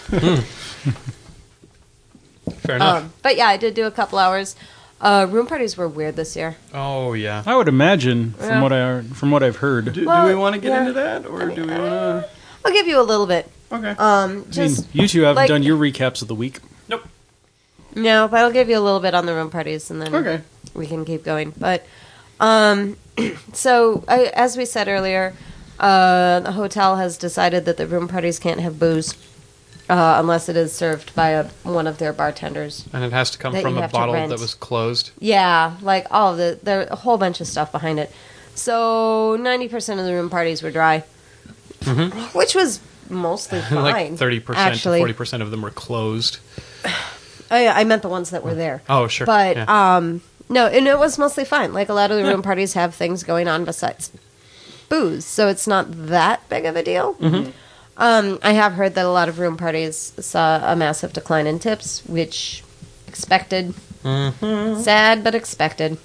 Fair enough. Um, but yeah, I did do a couple hours. Uh, room parties were weird this year. oh, yeah. I would imagine from Yeah. what I from what I've heard. Do, Well, do we want to get yeah. into that, or do we want to? I'll give you a little bit. Okay. Um, I mean, just you two haven't like- done your recaps of the week. Nope. no, but I'll give you a little bit on the room parties, and then Okay. we can keep going. But um, so I, as we said earlier, uh, the hotel has decided that the room parties can't have booze uh, unless it is served by a, one of their bartenders. And it has to come That from you a have to bottle rent. that was closed. Yeah, like all of the there a whole bunch of stuff behind it. So ninety percent of the room parties were dry, which was mostly fine. like thirty percent to actually. forty percent of them were closed. I, I meant the ones that were there. Oh, sure. But yeah. um, no, and it was mostly fine. Like a lot of the room parties have things going on besides booze, so it's not that big of a deal. Mm-hmm. Um, I have heard that a lot of room parties saw a massive decline in tips, which expected. Mm-hmm. Sad, but expected.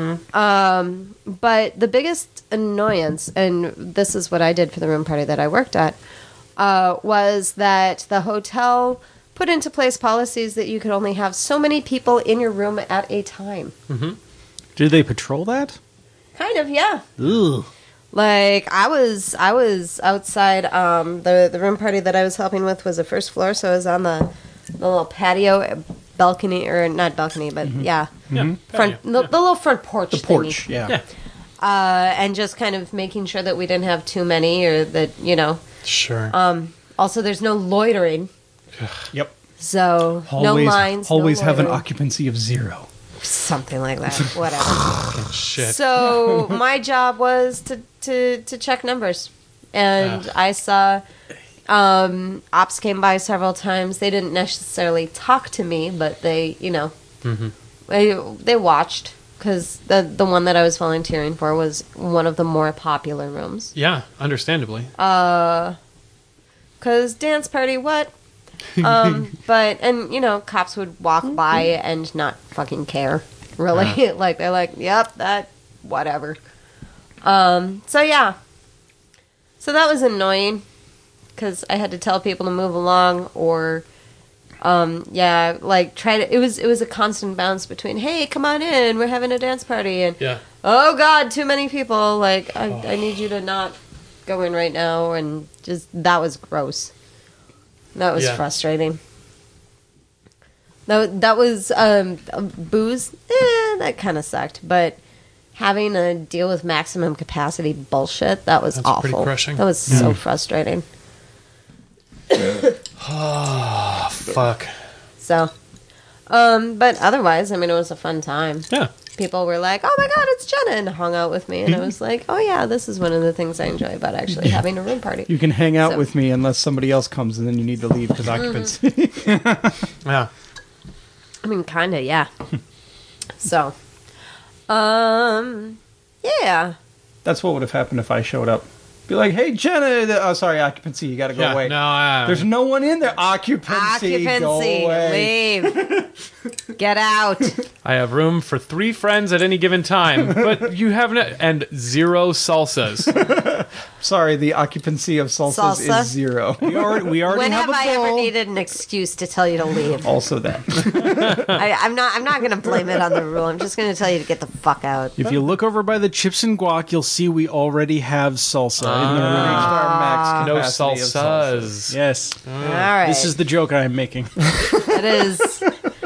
Um, but the biggest annoyance, and this is what I did for the room party that I worked at, uh, was that the hotel put into place policies that you could only have so many people in your room at a time. Did they patrol that? Kind of, yeah. Ugh. Like I was, I was outside. Um, the the room party that I was helping with was the first floor, so I was on the, the little patio, balcony, or not balcony, but yeah, yeah. front, patio. the, the little front porch. The thingy. porch. Yeah. Yeah. uh, and just kind of making sure that we didn't have too many, or that you know. Sure. Um, also, there's no loitering, Yep. so no Always, lines. always no have an loitering. occupancy of zero. something like that. Whatever. Shit. So my job was to to to check numbers, and I saw um, ops came by several times. They didn't necessarily talk to me, but they, you know, they they watched because the the one that I was volunteering for was one of the more popular rooms. yeah, understandably. Cause dance party, what? Um, but and you know, cops would walk by and not fucking care. Really, like they're like, "Yep, that, whatever." Um, so yeah, so that was annoying because I had to tell people to move along, or, um, yeah, like try to. It was it was a constant bounce between, "Hey, come on in, we're having a dance party," and Yeah. "Oh God, too many people." Like I, I need you to not go in right now, and just that was gross. That was Yeah. frustrating. That that was um, booze. Eh, that kind of sucked, but having to deal with maximum capacity bullshit, that was That's awful. pretty crushing. That was so frustrating. Oh, fuck. So, um, but otherwise, I mean, it was a fun time. Yeah. people were like, "Oh my god, it's Jenna," and hung out with me, and I was like, "Oh yeah, this is one of the things I enjoy about actually having a room party." You can hang out So- with me unless somebody else comes, and then you need to leave because occupancy. Yeah. I mean, kind of, yeah. So, um, yeah. That's what would have happened if I showed up. Be like, "Hey, Jenna, oh sorry, occupancy, you got to go Yeah, away." no, uh, There's no one in there. Occupancy, go Occupancy, away. leave, get out. I have room for three friends at any given time, but you have no, and zero salsas. Sorry, the occupancy of salsas Salsa? is zero. We already, we already When have have a I ever bowl. needed an excuse to tell you to leave? Also that. I, I'm not. I'm not going to blame it on the rule. I'm just going to tell you to get the fuck out. If you look over by the chips and guac, you'll see we already have salsa. We reached our max No capacity of salsas. salsas. Yes, All right. this is the joke I am making. It is.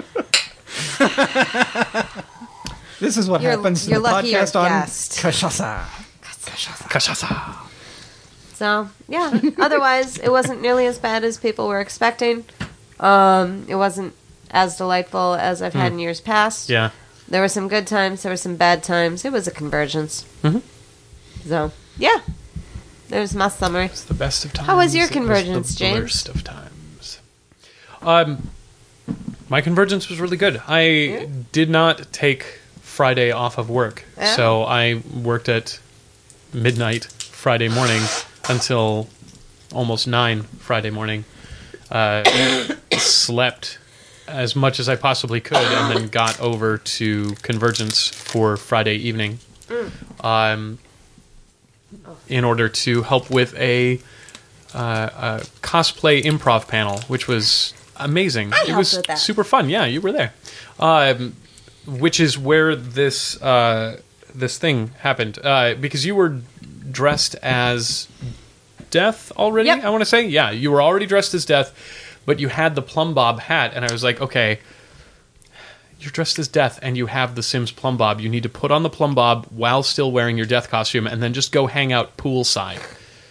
This is what You're, happens you're in the lucky you're a podcast on guest. Cachaça. Cachaça. So yeah. Otherwise, it wasn't nearly as bad as people were expecting. Um, it wasn't as delightful as I've had in years past. Yeah. There were some good times. There were some bad times. It was a convergence. Mhm. So yeah, there's my summer. It's the best of times. How was your It the convergence, James? Worst of times. Um, my convergence was really good. I Yeah. did not take Friday off of work, Yeah. so I worked at midnight Friday morning until almost nine Friday morning. Uh, slept as much as I possibly could, and then got over to Convergence for Friday evening. Um, in order to help with a, uh, a cosplay improv panel, which was amazing. I it helped was with that. super fun. Yeah, you were there. Um, which is where this uh, this thing happened, uh, because you were dressed as Death already. Yep. I want to say, yeah, you were already dressed as Death, but you had the Plum Bob hat, and I was like, okay, you're dressed as Death, and you have the Sims Plum Bob. You need to put on the Plum Bob while still wearing your Death costume, and then just go hang out poolside.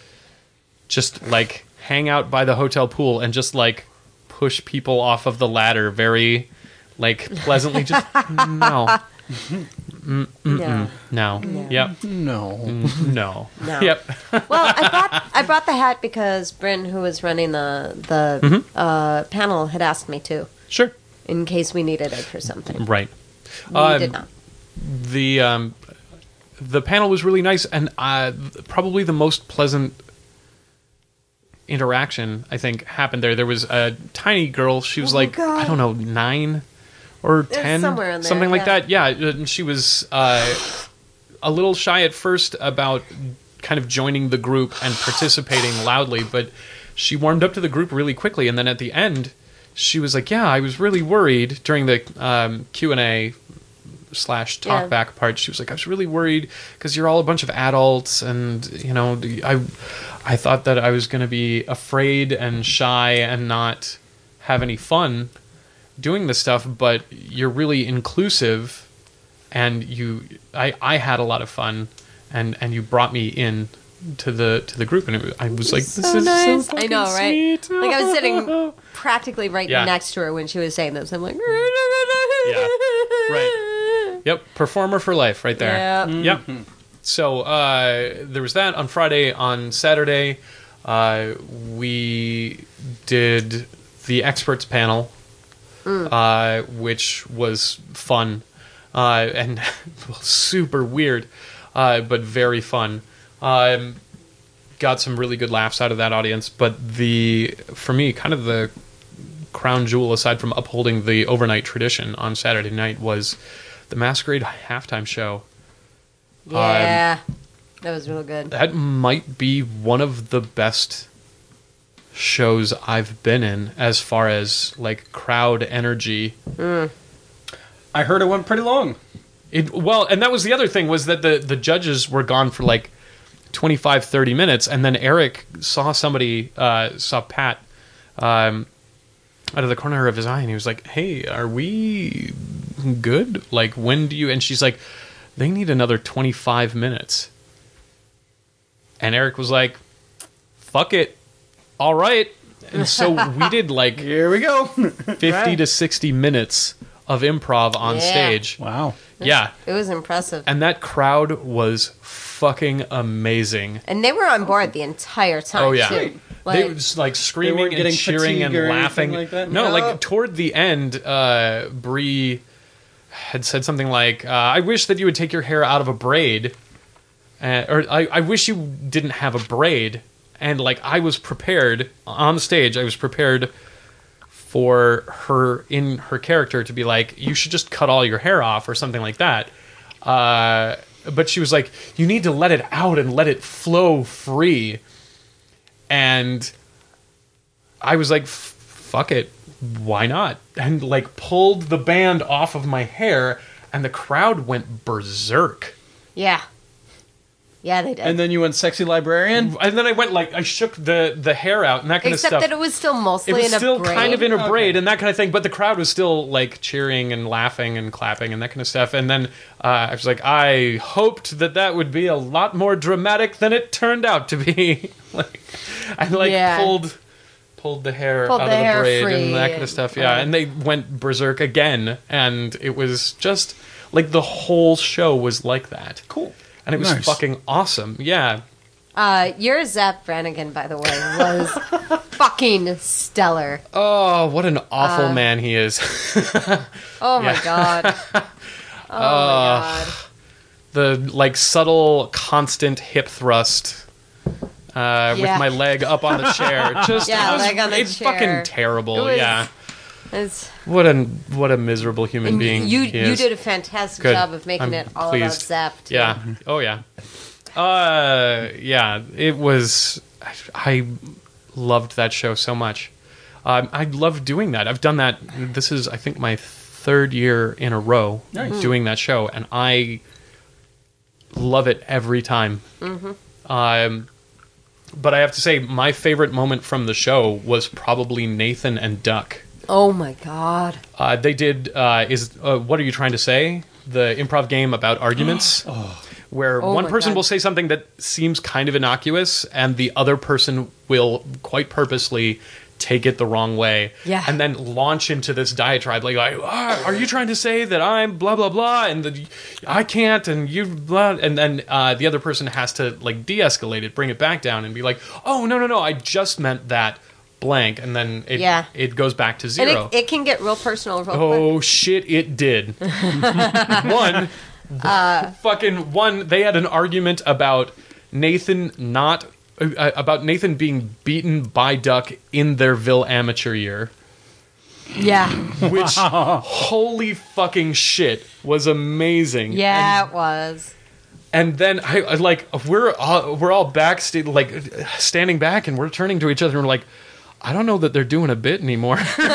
Just like hang out by the hotel pool and just like push people off of the ladder, very like pleasantly. Just no. Mm, mm, No. mm, no. No. Yep. No. No. No. Yep. Well, I brought I brought the hat because Bryn, who was running the the Mm-hmm. uh, panel, had asked me to, Sure. in case we needed it for something. Right. We Um, did not. The um, the panel was really nice, and uh, probably the most pleasant interaction I think happened there. There was a tiny girl. She was Oh my like God. I don't know nine or ten, somewhere in there, something like yeah. that. Yeah, and she was uh, a little shy at first about kind of joining the group and participating loudly, but she warmed up to the group really quickly, and then at the end, she was like, "Yeah, I was really worried during the um, Q and A slash talk Yeah. back part." She was like, "I was really worried because you're all a bunch of adults, and you know, I, I thought that I was going to be afraid and shy and not have any fun doing this stuff, but you're really inclusive, and you, I, I had a lot of fun, and and you brought me in." To the to the group, and it was, I was like, "This So is nice. so I know, fucking right? sweet." Like I was sitting practically right Yeah. next to her when she was saying this. I'm like, Yeah. Right. Yep, performer for life, right there. Yeah. Yep. So uh, there was that on Friday. On Saturday, uh, we did the experts panel, uh, which was fun uh, and super weird, uh, but very fun. Um, got some really good laughs out of that audience, but the for me, kind of the crown jewel, aside from upholding the overnight tradition on Saturday night, was the Masquerade halftime show. Yeah, that was real good. That might be one of the best shows I've been in as far as like crowd energy. I heard it went pretty long. It well, and that was the other thing, was that the the judges were gone for like twenty-five, thirty minutes, and then Eric saw somebody, uh, saw Pat um, out of the corner of his eye, and he was like, "Hey, are we good? Like, when do you?" And she's like, "They need another twenty-five minutes." And Eric was like, "Fuck it, all right." And so we did like Here we go. fifty to sixty minutes of improv on Yeah. stage. Wow. Yeah. It was impressive. And that crowd was fucking amazing. And they were on board the entire time, Oh, yeah. too. They Like, were just like They screaming weren't and getting cheering and fatigue or laughing. anything like that? No, No. like toward the end, uh, Bree had said something like, uh, I wish that you would take your hair out of a braid. Uh, or I, I wish you didn't have a braid. And like I was prepared on the stage, I was prepared for her in her character to be like, you should just cut all your hair off or something like that. Uh, but she was like, you need to let it out and let it flow free. And I was like, fuck it, why not? And like pulled the band off of my hair, and the crowd went berserk. yeah. Yeah, they did. And then you went sexy librarian? And then I went like, I shook the, the hair out and that kind Except of stuff. that it was still It mostly was in a still braid. kind of in a Okay. braid and that kind of thing, but the crowd was still like cheering and laughing and clapping and that kind of stuff. And then uh, I was like, I hoped that that would be a lot more dramatic than it turned out to be. like, I like Yeah. pulled pulled the hair Pulled out the of the hair braid free and that kind of and- stuff. Yeah, and they went berserk again, and it was just like the whole show was like that. Cool. And it was Nice. fucking awesome. Yeah. Uh, your Zap Brannigan, by the way, was fucking stellar. Oh, what an awful Uh, man he is. Oh my Yeah. god. Oh my god. The like subtle, constant hip thrust uh, with Yeah. my leg up on the chair. Just Yeah, it was, leg on the it's chair. fucking terrible. It was- Yeah, It's, what a what a miserable human and being you he you is. did a fantastic Good. job of making I'm it all pleased. about Zap. too. Yeah. Oh yeah. Uh, yeah. It was. I, I loved that show so much. Um, I love doing that. I've done that. This is, I think, my third year in a row Nice. doing that show, and I love it every time. Mm-hmm. Um, but I have to say, my favorite moment from the show was probably Nathan and Duck. Oh my god. Uh, they did. Uh, is uh, what are you trying to say? The improv game about arguments, where Oh one my person God. will say something that seems kind of innocuous, and the other person will quite purposely take it the wrong way, Yeah. and then launch into this diatribe like, like ah, "Are you trying to say that I'm blah blah blah, and that I can't, and you blah?" And then uh, the other person has to like de-escalate it, bring it back down, and be like, "Oh no no no, I just meant that." Blank, and then it Yeah. it goes back to And zero. it, it can get real personal real quick. Oh shit! It did. one, Uh, fucking one. They had an argument about Nathan not uh, about Nathan being beaten by Duck in their Ville amateur year. Yeah. Which holy fucking shit was amazing. Yeah, it was. And then I, I like we're all, we're all backstage like standing back and we're turning to each other and we're like, I don't know that they're doing a bit anymore.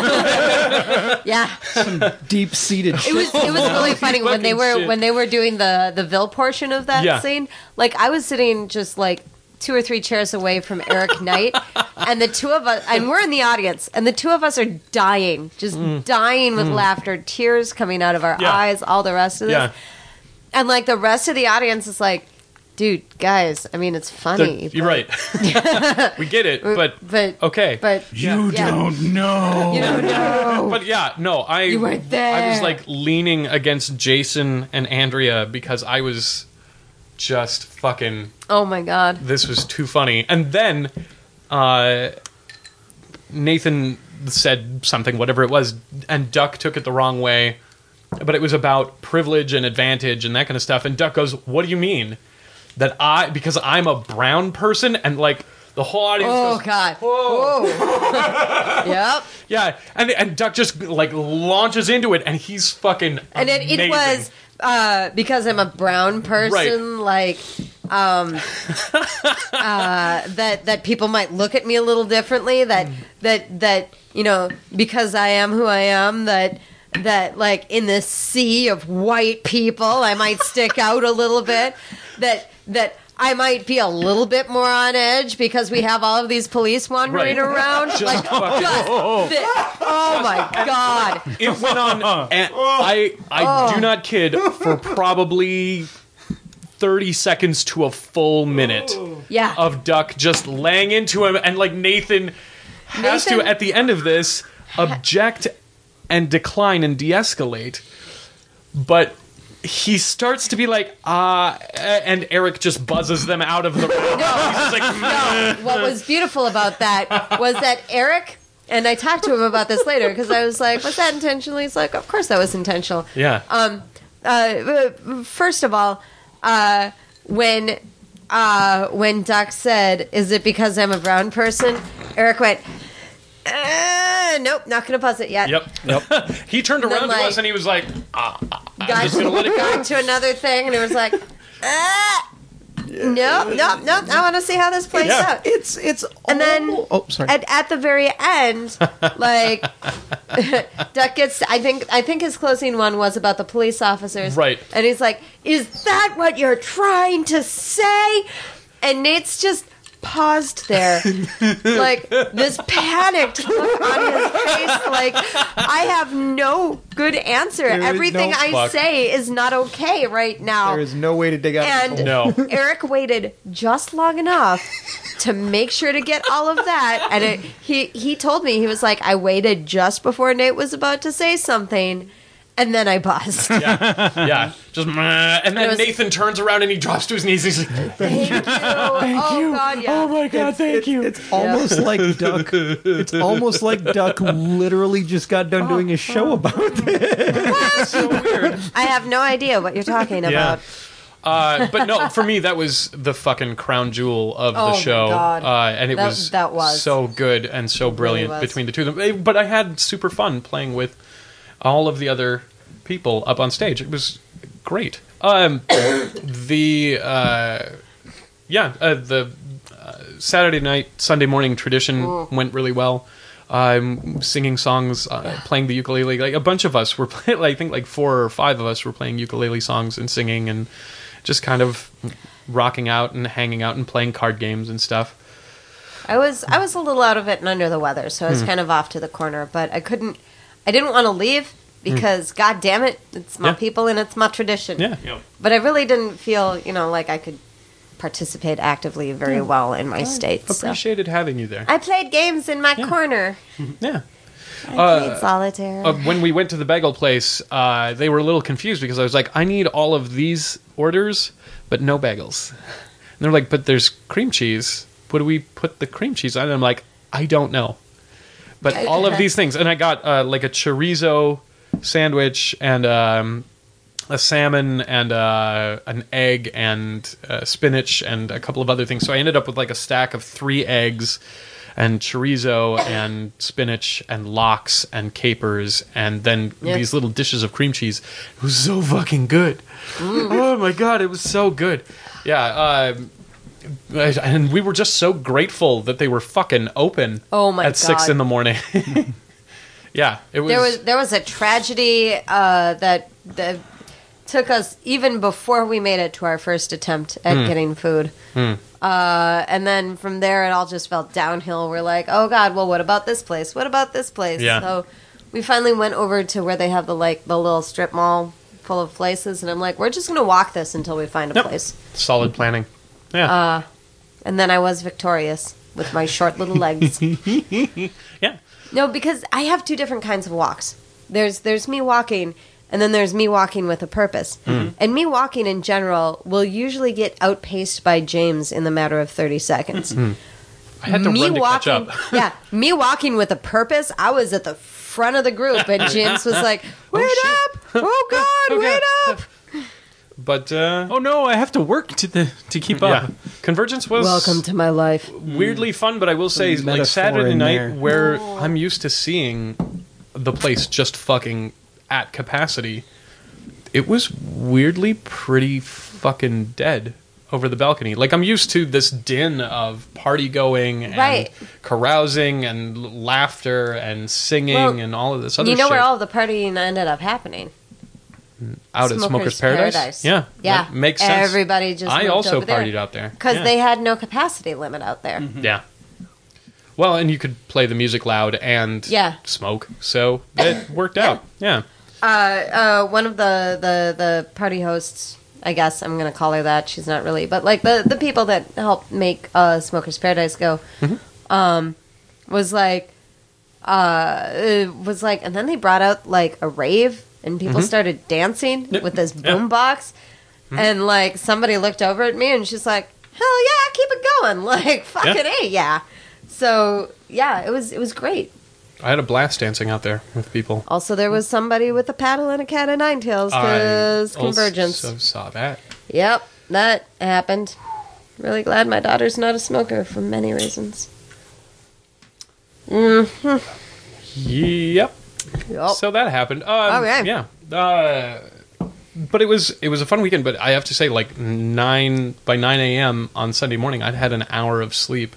Yeah. Deep seated It was it was really funny when they Fucking were shit. when they were doing the the Ville portion of that Yeah. scene. Like I was sitting just like two or three chairs away from Eric Knight, and the two of us, and we're in the audience, and the two of us are dying, just dying with laughter, tears coming out of our Mm. Yeah. eyes, all the rest of this, Yeah. and like the rest of the audience is like, dude, guys, I mean, it's funny. You're but- right. We get it, but but okay. but You yeah. don't know. You don't know. But yeah, no, I You weren't there. I was like leaning against Jason and Andrea because I was just fucking. Oh my god. This was too funny. And then uh, Nathan said something, whatever it was, and Duck took it the wrong way. But it was about privilege and advantage and that kind of stuff. And Duck goes, "What do you mean that I? Because I'm a brown person?" And like the whole audience Oh goes, god. "Whoa." Whoa. Yep. Yeah, and and Duck just like launches into it, and he's fucking And it, it amazing. was uh, because I'm a brown person, like um, uh, that that people might look at me a little differently. That that that you know, because I am who I am, that that like in this sea of white people, I might stick out a little bit. That that. I might be a little bit more on edge because we have all of these police wandering Right. around. Just like, fucking- just thi- oh my god! It went on, and I I do not kid, for probably thirty seconds to a full minute Yeah, of Duck just laying into him, and like Nathan has Nathan- to at the end of this object and decline and de-escalate, but he starts to be like, uh, and Eric just buzzes them out of the room. He's just like, No, what was beautiful about that was that Eric, and I talked to him about this later because I was like, was that intentional? He's like, of course that was intentional. yeah. Um, uh, first of all, uh, when uh, when Duck said, "Is it because I'm a brown person?" Eric went, uh, "Nope, not going to buzz it yet." Yep. Yep. He turned And then, around to like- us and he was like, ah, I'm Got, just going to let it go. got to another thing, and it was like, ah, nope, nope, nope. I want to see how this plays Yeah. out. It's it's And then all- oh sorry. At, at the very end, like Duck gets, I think, I think his closing one was about the police officers, Right. And he's like, "Is that what you're trying to say?" And Nate's just paused there, like this panicked look on his face, like I have no good answer. There is Everything no I fuck. say is not okay right now. There is no way to dig out. And this hole. No. Eric waited just long enough to make sure to get all of that. And it, he he told me, he was like, I waited just before Nate was about to say something, and then I buzzed. Yeah. Yeah. Just, meh. And then It was- Nathan turns around and he drops to his knees. He's like, Thank you. oh, God, yeah. oh my God, thank you. It's almost like Duck. It's almost like Duck literally just got done doing a show about this. so weird. I have no idea what you're talking Yeah. about. Uh, but no, for me, that was the fucking crown jewel of Oh the my show. God. Uh, and it That- was, that was. so good and so brilliant was. between the two of them. Eh, But I had super fun playing with all of the other people up on stage. It was great. Um, the, uh, yeah, uh, the uh, Saturday night, Sunday morning tradition went really well. Um, singing songs, uh, playing the ukulele. Like a bunch of us were playing, I think like four or five of us were playing ukulele songs and singing and just kind of rocking out and hanging out and playing card games and stuff. I was I was a little out of it and under the weather, so I Hmm. was kind of off to the corner. But I couldn't, I didn't want to leave because, God damn it, it's my Hmm. Yeah. people and it's my tradition. Yeah. But I really didn't feel, you know, like I could participate actively very well in my state. So. Appreciated having you there. I played games in my corner. Yeah. I Uh, played solitaire. Uh, when we went to the bagel place, uh, they were a little confused because I was like, I need all of these orders, but no bagels. And they're like, but there's cream cheese. What do we put the cream cheese on? And I'm like, I don't know. But all of these things. And I got uh, like a chorizo sandwich and um, a salmon and uh, an egg and uh, spinach and a couple of other things. So I ended up with like a stack of three eggs and chorizo and spinach and lox and capers and then Yeah. these little dishes of cream cheese. It was so fucking good. Oh my God, it was so good. Yeah, um, and we were just so grateful that they were fucking open Oh my at six God. in the morning. Yeah, it was. there was there was a tragedy uh, that that took us even before we made it to our first attempt at Hmm. getting food. Uh, and then from there, it all just felt downhill. We're like, oh God, well, what about this place? What about this place? Yeah. So we finally went over to where they have the like the little strip mall full of places, and I'm like, we're just gonna walk this until we find a Yep. place. Solid planning. Yeah. Uh, and then I was victorious with my short little legs. yeah. No, because I have two different kinds of walks. There's there's me walking, and then there's me walking with a purpose. And me walking in general will usually get outpaced by James in the matter of thirty seconds. I had to me run to walking, catch up. yeah, me walking with a purpose. I was at the front of the group, and James was like, "Wait up! Oh God, Okay. wait up!" But uh, Oh no, I have to work to the to keep up. yeah, Convergence was Welcome to my life. weirdly fun. But I will say, Some like metaphor Saturday in night, there. where I'm used to seeing the place just fucking at capacity, it was weirdly pretty fucking dead over the balcony. Like I'm used to this din of party going and Right. carousing and l- laughter and singing Well, and all of this other You know shit where all the partying ended up happening? out at Smokers Paradise. Yeah, Yeah, that makes sense. Everybody just I moved also over there. partied out there because Yeah. they had no capacity limit out there. Yeah. Well, and you could play the music loud and Yeah. smoke, so it worked out. Yeah. Uh, uh, one of the, the, the party hosts, I guess I'm going to call her that. She's not really, but like the, the people that help make uh, Smokers Paradise go, Mm-hmm. um, was like, uh, it was like, and then they brought out like a rave, and people Mm-hmm. started dancing Yep. with this Yeah. Mm-hmm. boombox, and like somebody looked over at me, and she's like, "Hell yeah, keep it going!" Like fucking Yeah. a yeah. So yeah, it was it was great. I had a blast dancing out there with people. Also, there was somebody with a paddle and a cat of nine tails because I convergence. also saw that. Yep, that happened. Really glad my daughter's not a smoker for many reasons. Mm-hmm. Yep. Yep. So that happened. Um, Okay. Yeah. Uh, but it was it was a fun weekend. But I have to say, like nine by nine a.m. on Sunday morning, I'd had an hour of sleep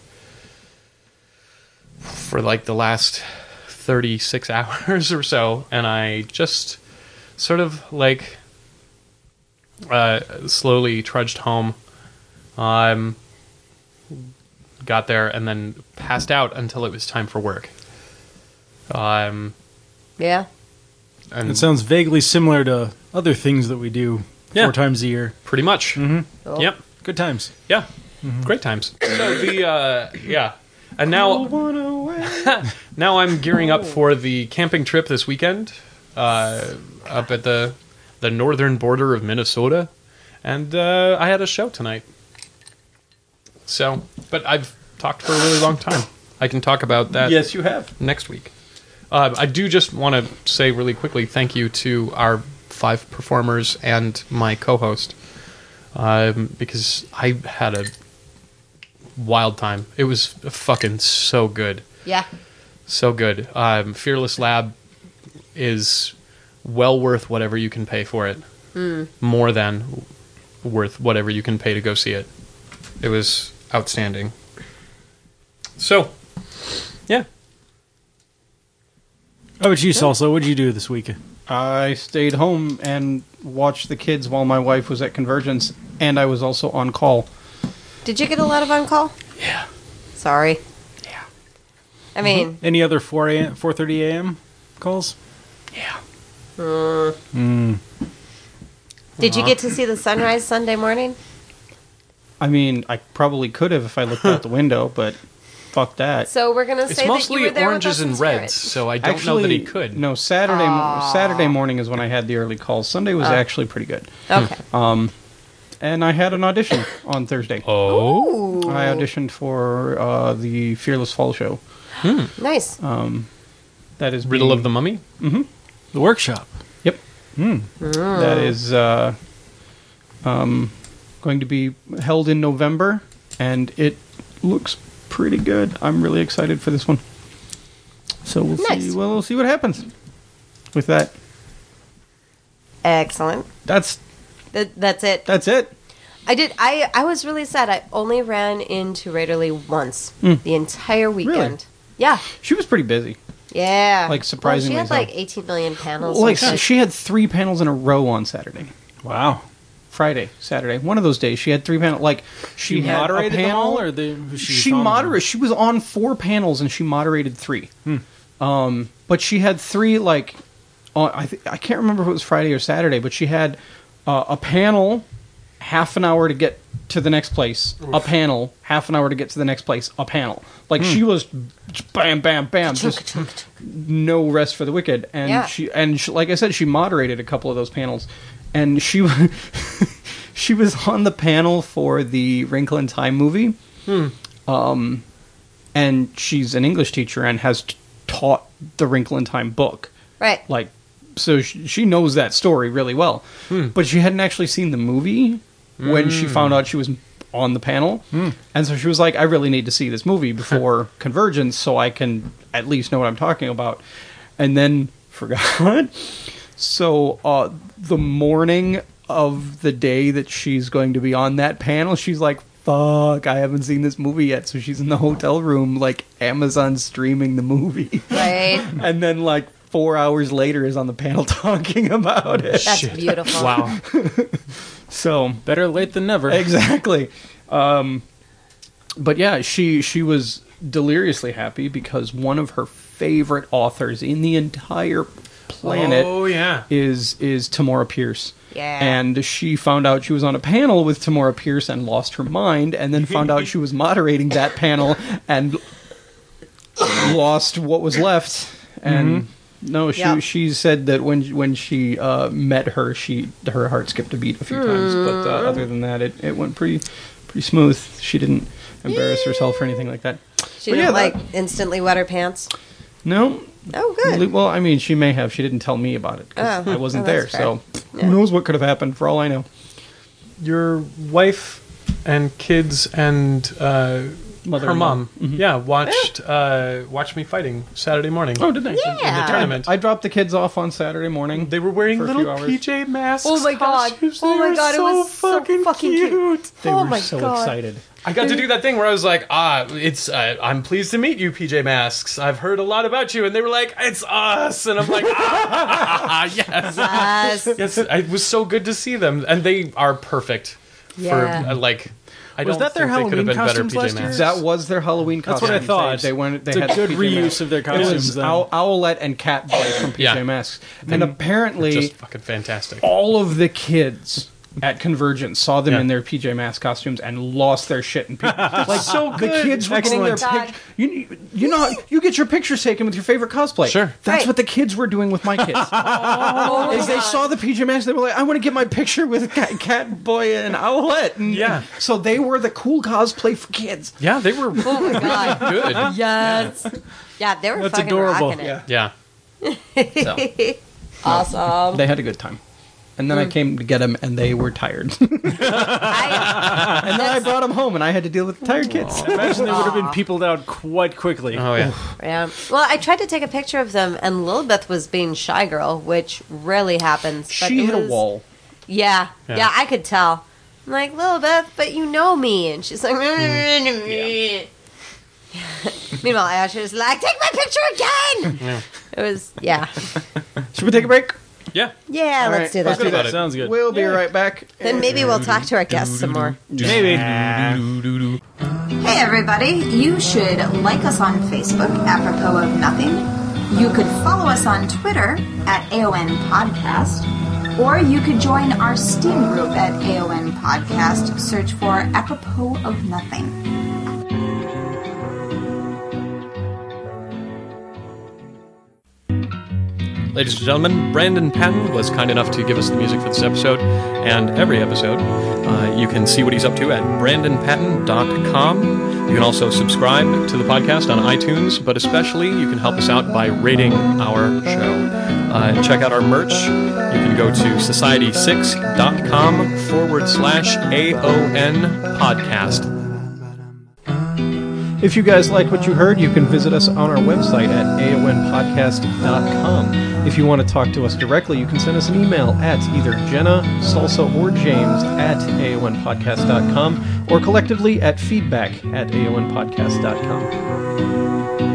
for like the last thirty-six hours or so, and I just sort of like uh, slowly trudged home. Um, got there and then passed out until it was time for work. Um, Yeah. and It sounds vaguely similar to other things that we do Yeah. four times a year. pretty much. Oh. Yep. Good times. Yeah. Great times. So the uh, yeah, and now now I'm gearing up for the camping trip this weekend, uh, up at the the northern border of Minnesota, and uh, I had a show tonight. So, but I've talked for a really long time. I can talk about that Yes, you have. next week. Uh, I do just want to say really quickly thank you to our five performers and my co-host, um, because I had a wild time. It was fucking so good. Yeah. So good. Um, Fearless Lab is well worth whatever you can pay for it. More than worth whatever you can pay to go see it. It was outstanding. So, yeah. How about you, Salsa? What did you do this week? I stayed home and watched the kids while my wife was at Convergence, and I was also on call. Did you get a lot of on call? Yeah. Sorry. Yeah. I mean, Any other four a.m., four thirty a.m. calls? Yeah. did you get to see the sunrise Sunday morning? I mean, I probably could have if I looked out the window, but fuck that. So we're gonna It's say that you mostly were there oranges with us and in reds, spirit. so I don't know that he could. No, Saturday Saturday morning is when I had the early calls. Sunday was actually pretty good. Okay. And I had an audition on Thursday. Oh. Ooh, I auditioned for uh, the Fearless Fall show. nice. That is Riddle being- of the Mummy? The workshop. Yep. That is uh, um, going to be held in November, and it looks pretty good. I'm really excited for this one. So we'll Nice. see. Well, we'll see what happens with that. Excellent. That's That, that's it. that's it. I did. I I was really sad. I only ran into Raiderly once the entire weekend. Yeah. She was pretty busy. Yeah. Like, surprisingly Well, she so. had like eighteen million panels. Like and shit. she had three panels in a row on Saturday. Wow. Friday, Saturday, one of those days. She had three panels. Like she, She had a moderated them panel, all, or they, was she, she just on them? moderated. She was on four panels and she moderated three. Um, but she had three like on, I th- I can't remember if it was Friday or Saturday, but she had uh, a panel, half an hour to get to the next place, a panel, half an hour to get to the next place, a panel. Like she was bam, bam, bam, just no rest for the wicked. And Yeah. she and she, like I said, she moderated a couple of those panels, and she was she was on the panel for the Wrinkle in Time movie. Um, and she's an English teacher and has t- taught the Wrinkle in Time book. Right. Like, so she, she knows that story really well. But she hadn't actually seen the movie when she found out she was on the panel. And so she was like, I really need to see this movie before Convergence so I can at least know what I'm talking about. And then forgot. So uh, the morning of the day that she's going to be on that panel, she's like, fuck, I haven't seen this movie yet. So she's in the hotel room, like Amazon streaming the movie. Right. And then, like, four hours later is on the panel talking about it. That's beautiful. Wow. So, Better late than never. exactly. Um, but yeah, she she was deliriously happy because one of her favorite authors in the entire planet Oh, yeah. is is Tamora Pierce. Yeah. And she found out she was on a panel with Tamora Pierce and lost her mind, and then found out she was moderating that panel and lost what was left, and no, she Yep. she said that when when she uh, met her, she her heart skipped a beat a few times, but uh, other than that, it, it went pretty pretty smooth. She didn't embarrass herself or anything like that. She But didn't yeah, like that- instantly wet her pants. No. Oh, good. Well, I mean, she may have. She didn't tell me about it 'cause Oh, I wasn't oh, there, that's fair. so Yeah. who knows what could have happened for all I know. Your wife and kids and uh, Mother her and mom, mom. yeah, watched uh, watched me fighting Saturday morning. Oh, did they? Yeah. tournament. I dropped the kids off on Saturday morning. They were wearing For a little few hours. P J masks. Oh my god! costumes. Oh They my were god! It so was so fucking, fucking cute. cute. They oh were my so god! excited. I got to do that thing where I was like, ah, it's uh, I'm pleased to meet you, P J Masks. I've heard a lot about you, and they were like, it's us, and I'm like, ah, yes, Yes. yes. It was so good to see them, and they are perfect Yeah. for uh, like. I Was don't that their think they could have been Halloween better costumes P J last year? Masks. That was their Halloween That's costume. what I thought. They, they went. They It's a had good P J reuse Masks. of their It costumes. was then. Owl- Owlette and Catboy from P J Yeah. Masks, and apparently Just fucking fantastic. all of the kids at Convergence saw them Yeah. in their P J Masks costumes and lost their shit. And people, like so the good. kids were getting their Excellent. pic- you, you know you get your pictures taken with your favorite cosplay. Sure. That's Right. what the kids were doing with my kids. Oh Is they saw the P J Masks, they were like, I want to get my picture with Cat, Catboy and Owlette. And, Yeah. So they were the cool cosplay for kids. Yeah, they were Oh my god! good. Yes. Yeah, they were That's fucking adorable. rocking it. Yeah. Yeah. So Awesome. they had a good time. And then I came to get them, and they were tired. and then I, I brought them home, and I had to deal with the tired kids. I imagine they would have been peopled out quite quickly. Oh yeah. yeah. Well, I tried to take a picture of them, and Lilibeth was being shy girl, which rarely happens. But She it hit was, a wall. Yeah, Yeah. yeah, I could tell. I'm like, Lilibeth, but you know me, and she's like. Meanwhile, Ash is like, take my picture again. Yeah. It was, yeah, Should we take a break? Yeah. yeah. All let's right, do let's that. do that. Sounds good. We'll be right back. Then maybe we'll talk to our guests some more. Maybe. Hey everybody, you should like us on Facebook, apropos of nothing. You could follow us on Twitter at A O N Podcast, or you could join our Steam group at A O N Podcast. Search for apropos of nothing. Ladies and gentlemen, Brandon Patton was kind enough to give us the music for this episode and every episode. Uh, you can see what he's up to at brandon patton dot com. You can also subscribe to the podcast on iTunes, but especially you can help us out by rating our show. Uh, check out our merch. You can go to society six dot com forward slash A O N podcast. If you guys like what you heard, you can visit us on our website at A O N podcast dot com. If you want to talk to us directly, you can send us an email at either Jenna, Salsa, or James at A O N podcast dot com, or collectively at feedback at A O N podcast dot com.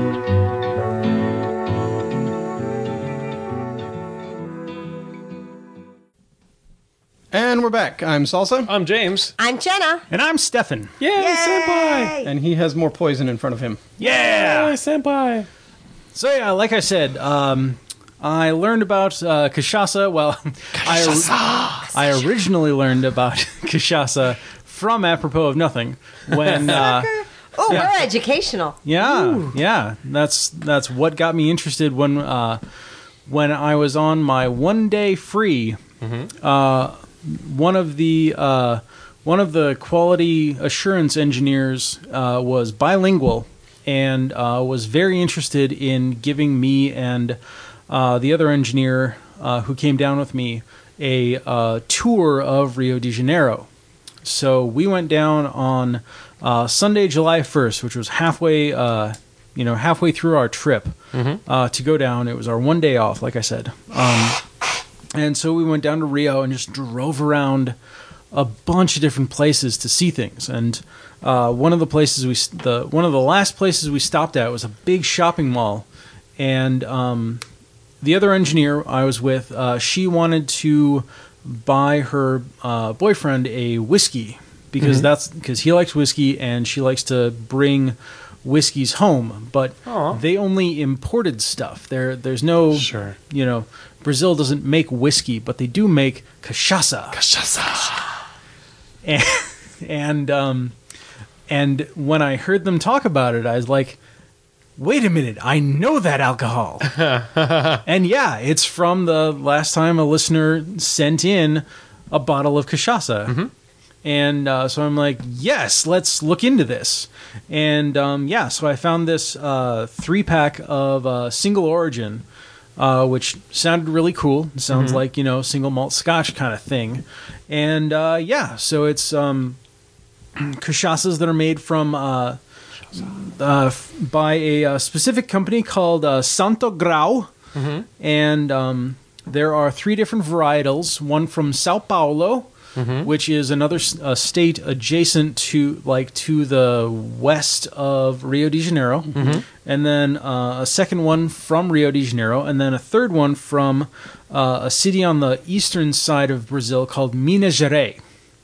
And we're back. I'm Salsa, I'm James. I'm Jenna. And I'm Stefan. Yay, senpai! Yay! and he has more poison in front of him. Yeah! Yay, senpai! So yeah, like I said, um, I learned about uh, Kashasa. Well, I, I originally learned about Kashasa from Apropos of Nothing. When uh, Oh, we're educational. yeah, yeah, that's that's what got me interested when uh, when I was on my one day free. Uh, one of the uh, one of the quality assurance engineers uh, was bilingual and uh, was very interested in giving me and uh, the other engineer uh, who came down with me a uh, tour of Rio de Janeiro. So we went down on uh, Sunday, July first, which was halfway, uh, you know, halfway through our trip uh, to go down. It was our one day off, like I said. Um, and so we went down to Rio and just drove around a bunch of different places to see things. And uh, one of the places we, the one of the last places we stopped at was a big shopping mall. And um, the other engineer I was with, uh, she wanted to buy her uh, boyfriend a whiskey because that's because he likes whiskey and she likes to bring whiskeys home, but Aw. they only imported stuff. There, there's no, Sure. you know, Brazil doesn't make whiskey, but they do make cachaça. And and um, and when I heard them talk about it, I was like, wait a minute, I know that alcohol. And yeah, it's from the last time a listener sent in a bottle of cachaça. Mm-hmm. And uh, so I'm like, yes, let's look into this. And um, yeah, so I found this uh, three-pack of uh, single origin, uh, which sounded really cool. It sounds Mm-hmm. like, you know, single malt scotch kind of thing. And uh, yeah, so it's um, cachaças that are made from... Uh, uh, f- by a uh, specific company called uh, Santo Grau. Mm-hmm. And um, there are three different varietals, one from Sao Paulo, Mm-hmm. which is another s- uh, state adjacent to, like, to the west of Rio de Janeiro, Mm-hmm. and then uh, a second one from Rio de Janeiro, and then a third one from uh, a city on the eastern side of Brazil called Minas Gerais.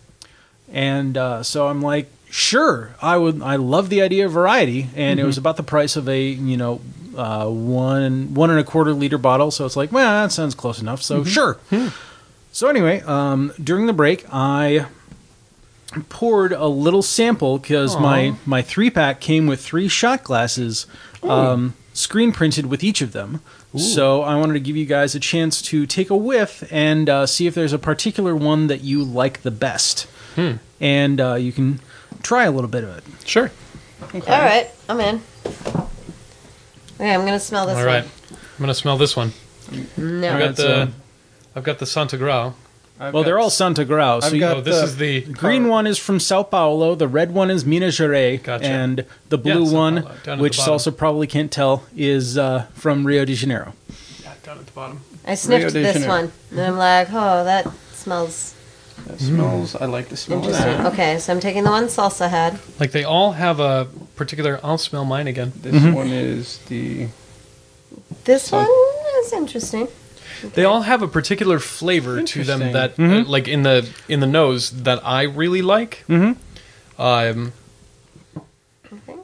And uh, so I'm like, sure, I would. I love the idea of variety, and it was about the price of a, you know, uh, one one and a quarter liter bottle. So it's like, well, that sounds close enough. So sure. So anyway, um, during the break, I poured a little sample because my my three pack came with three shot glasses, um, screen printed with each of them. So I wanted to give you guys a chance to take a whiff and uh, see if there's a particular one that you like the best, and uh, you can try a little bit of it. Sure. All right, I'm in. Okay, I'm gonna smell this All right. one. I'm gonna smell this one. No. I've got It's, the uh, I've got the Santa Grau. I've Well, got- they're all Santa Grau. So I've you, got Oh, this the- is the the green one is from Sao Paulo, the red one is Minas Gerais, Gotcha. and the Yeah, blue Sao one, Paulo, down at the which bottom. Salsa probably can't tell, is uh, from Rio de Janeiro. yeah, down at the bottom. I sniffed Rio de this Janeiro. one, and I'm like, oh, that smells That smells. I like the smell of interesting. that. Okay, so I'm taking the one Salsa had. Like they all have a particular. I'll smell mine again. This one is the. This So- one is interesting. They all have a particular flavor to them Interesting. that, Mm-hmm. uh, like in the in the nose, that I really like. Mhm. Um. I think.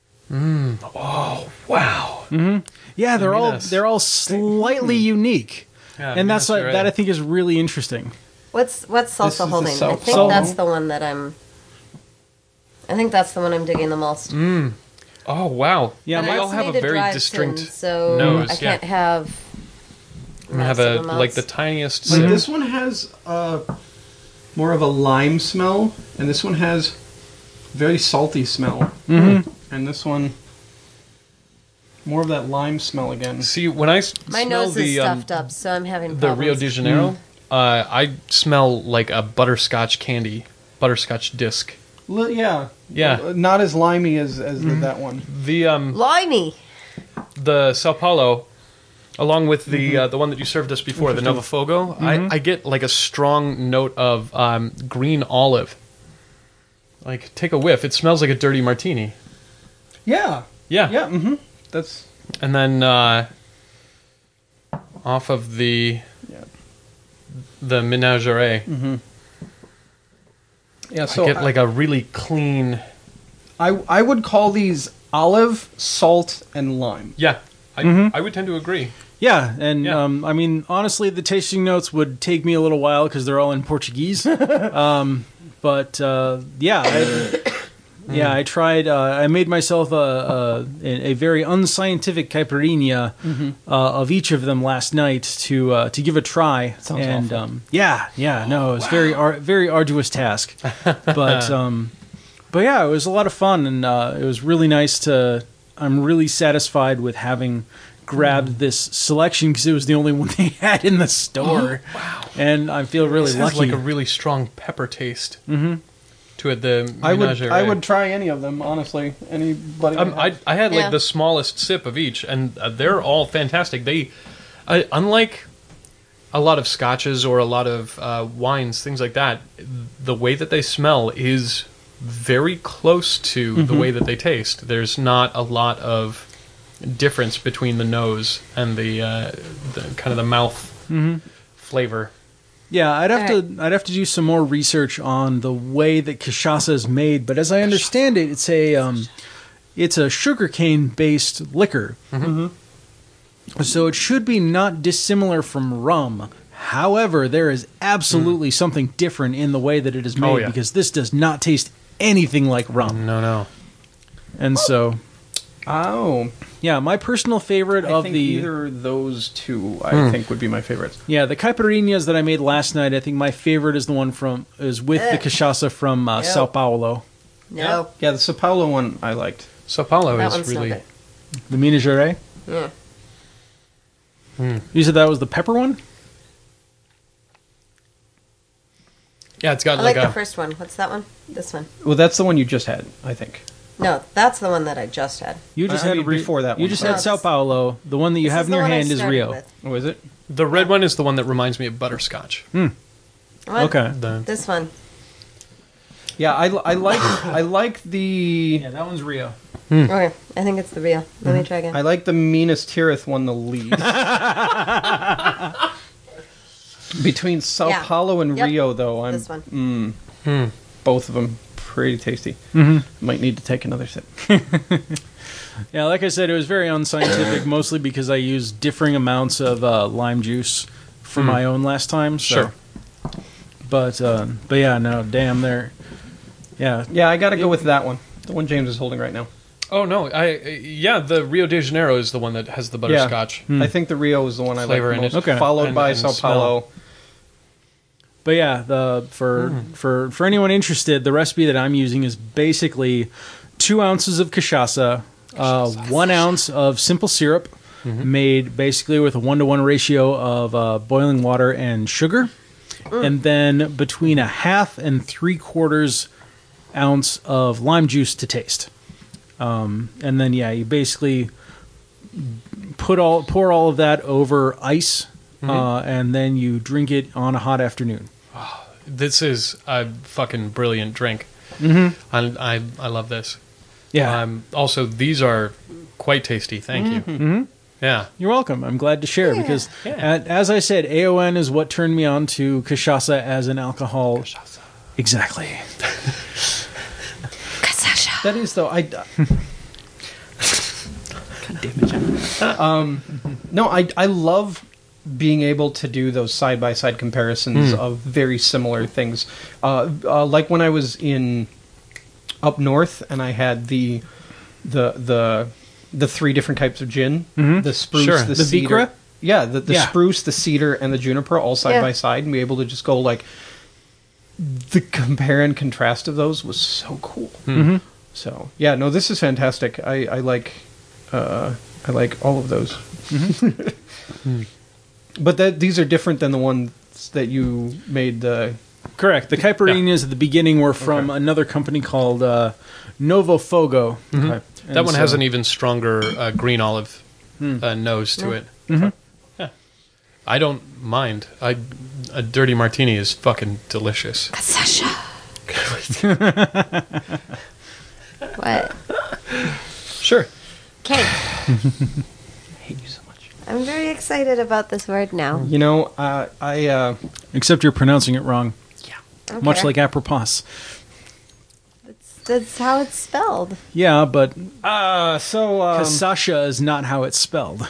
Wow. Yeah, they're all Minas. they're all slightly unique, Yeah, and that's Minas like, Gerais. that I think is really interesting. What's what's This Salsa is the holding? I Sao think Paulo. that's the one that I'm. I think that's the one I'm digging the most. Oh wow. Yeah, And they I all also have a need very drive distinct soon, so nose. I yeah. can't have. I'm gonna have a massive like amounts. the tiniest. Like sip. this one has uh, more of a lime smell, and this one has very salty smell. Mm-hmm. And this one, more of that lime smell again. See, when I s- My smell nose the is um, stuffed up, so I'm having the problems. Rio de Janeiro, uh, I smell like a butterscotch candy, butterscotch disc. Li- yeah, Yeah. Uh, not as limey as as the, that one. The um, Limey. the Sao Paulo, along with the uh, the one that you served us before, the Nova Fogo, I, I get like a strong note of um, green olive. Like, take a whiff. It smells like a dirty martini. Yeah, Yeah. yeah. Mm-hmm. That's And then uh, off of the Yeah. the Menagerie, yeah. So I get like a really clean. I I would call these olive, salt, and lime. Yeah, I I would tend to agree. Yeah, and Yeah. Um, I mean, honestly, the tasting notes would take me a little while because they're all in Portuguese. um, but uh, yeah, I, yeah, I tried. Uh, I made myself a a, a very unscientific caipirinha uh, of each of them last night to uh, to give a try. Sounds and awful. um, yeah, yeah, no, it was very ar- very arduous task, but um, but yeah, it was a lot of fun, and uh, it was really nice to. I'm really satisfied with having grabbed this selection because it was the only one they had in the store. wow! And I feel really This has lucky. like a really strong pepper taste to it. The I would Menagerie. I would try any of them honestly. Anybody? Um, I I had like Yeah. the smallest sip of each, and uh, they're all fantastic. They, uh, unlike a lot of scotches or a lot of uh, wines, things like that, the way that they smell is very close to the way that they taste. There's not a lot of difference between the nose and the, uh, the kind of the mouth flavor. Yeah, I'd have All to I'd have to do some more research on the way that cachaça is made, but as I understand it, it's a um, it's a sugarcane based liquor. Mm-hmm. So it should be not dissimilar from rum. However, there is absolutely something different in the way that it is made Oh, yeah. because this does not taste anything like rum. No, no. And so Oh, Yeah, my personal favorite I of think the either of those two I think would be my favorites. yeah the caipirinhas that I made last night. I think my favorite is the one from is with the Ugh. cachaça from uh, Ew. Sao Paulo, No, Yeah, the Sao Paulo one I liked. Sao Paulo that is one's really no good. the Minas Gerais. Yeah. You said that was the pepper one. yeah. It's got I like like a the first one. What's that one? This one. Well, that's the one you just had, I think. No, that's the one that I just had. You just I had mean, Ri- before that You one. just No, had Sao it's- Paulo. The one that you This have is in the your one I hand is started Rio. with. Oh, is it? the red one is the one that reminds me of butterscotch. What? Okay. The, This one. Yeah, I, I like I like the Yeah, that one's Rio. Okay, I think it's the real. Let me try again. I like the Minas Tirith one the least. Between Sao Yeah. Paulo and Yep. Rio, though, I'm This one. Mm, both of them pretty tasty. Might need to take another sip. Yeah, like I said, it was very unscientific, mostly because I used differing amounts of uh, lime juice for my own last time. So. Sure. But uh, but yeah, no, damn, there. Yeah, Yeah, I got to go with that one. The one James is holding right now. oh no, I yeah. The Rio de Janeiro is the one that has the butterscotch. I think the Rio is the one I Flavor like in the it. most. Okay. Followed And- by and Sao smell. Paulo. but yeah, the for for for anyone interested, the recipe that I'm using is basically two ounces of cachaça, uh, one ounce of simple syrup, made basically with a one to one ratio of uh, boiling water and sugar, and then between a half and three quarters ounce of lime juice to taste. Um, and then yeah, you basically put all pour all of that over ice, uh, and then you drink it on a hot afternoon. This is a fucking brilliant drink. Mm-hmm. I, I I love this. Yeah, Um, also, these are quite tasty. Thank you. Mm-hmm. Yeah. you're welcome. I'm glad to share because, Yeah. a- as I said, A O N is what turned me on to cachaça as an alcohol. Exactly. That is though. I. God damn it, Jim. Um, no, I I love being able to do those side by side comparisons of very similar things. Uh, uh, like when I was in up north and I had the the the the three different types of gin, the spruce, Sure. the, The cedar. Vikra? Yeah, the, the Yeah. spruce, the cedar, and the juniper all side Yeah. by side, and be able to just go like the compare and contrast of those was so cool. So yeah, no, this is fantastic. I, I like uh, I like all of those. But that these are different than the ones that you made the. Correct. The caipirinhas at the beginning were from Okay. another company called uh, Novo Fogo. Okay. That one so- has an even stronger uh, green olive uh, nose to it. Yeah. I don't mind. I a dirty martini is fucking delicious. What? Sure. Okay. I hate you so much. I'm very excited about this word now. You know, uh, I uh, Except you're pronouncing it wrong, I don't much care. like apropos. That's, that's how it's spelled. Yeah, but uh so um, Kasasha is not how it's spelled.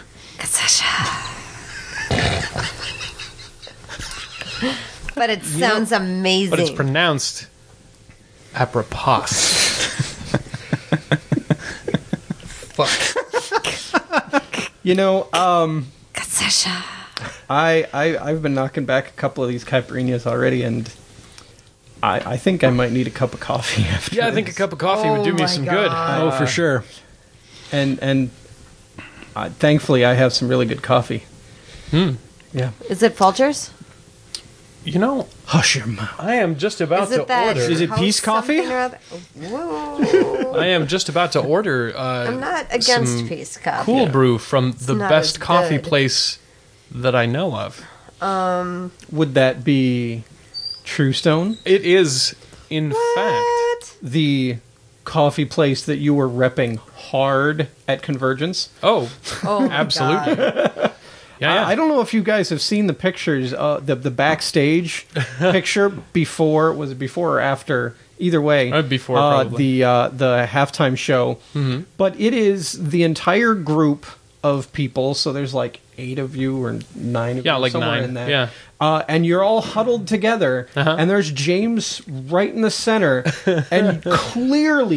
But it sounds amazing. But it's pronounced apropos. Fuck. you know, um, Kasasha. I, I I've been knocking back a couple of these caipirinhas already, and I I think I might need a cup of coffee after. Yeah, I think a this. cup of coffee would Oh do me my some God. Oh, for sure. and and uh, thankfully I have some really good coffee. Hmm. Yeah. Is it Folgers? good. You know, Hush your mouth. I am just about Is it to that? order. Is it House Peace Coffee? something or other? Whoa. I am just about to order. Uh, I'm not against some Peace Coffee. Cool Brew from the not best as coffee good. place that I know of. Would that be True Stone, It is, in fact. What? the coffee place that you were repping hard at Convergence? Oh, Oh, my absolutely. God. Yeah, yeah. I don't know if you guys have seen the pictures, uh, the the backstage picture before. Was it before or after? Either way, Uh, before, uh, probably. the uh, the halftime show. Mm-hmm. But it is the entire group of people. So there's like eight of you or nine of Yeah, you, like somewhere nine, in that. yeah. Uh, and you're all huddled together, Uh-huh. and there's James right in the center, and clearly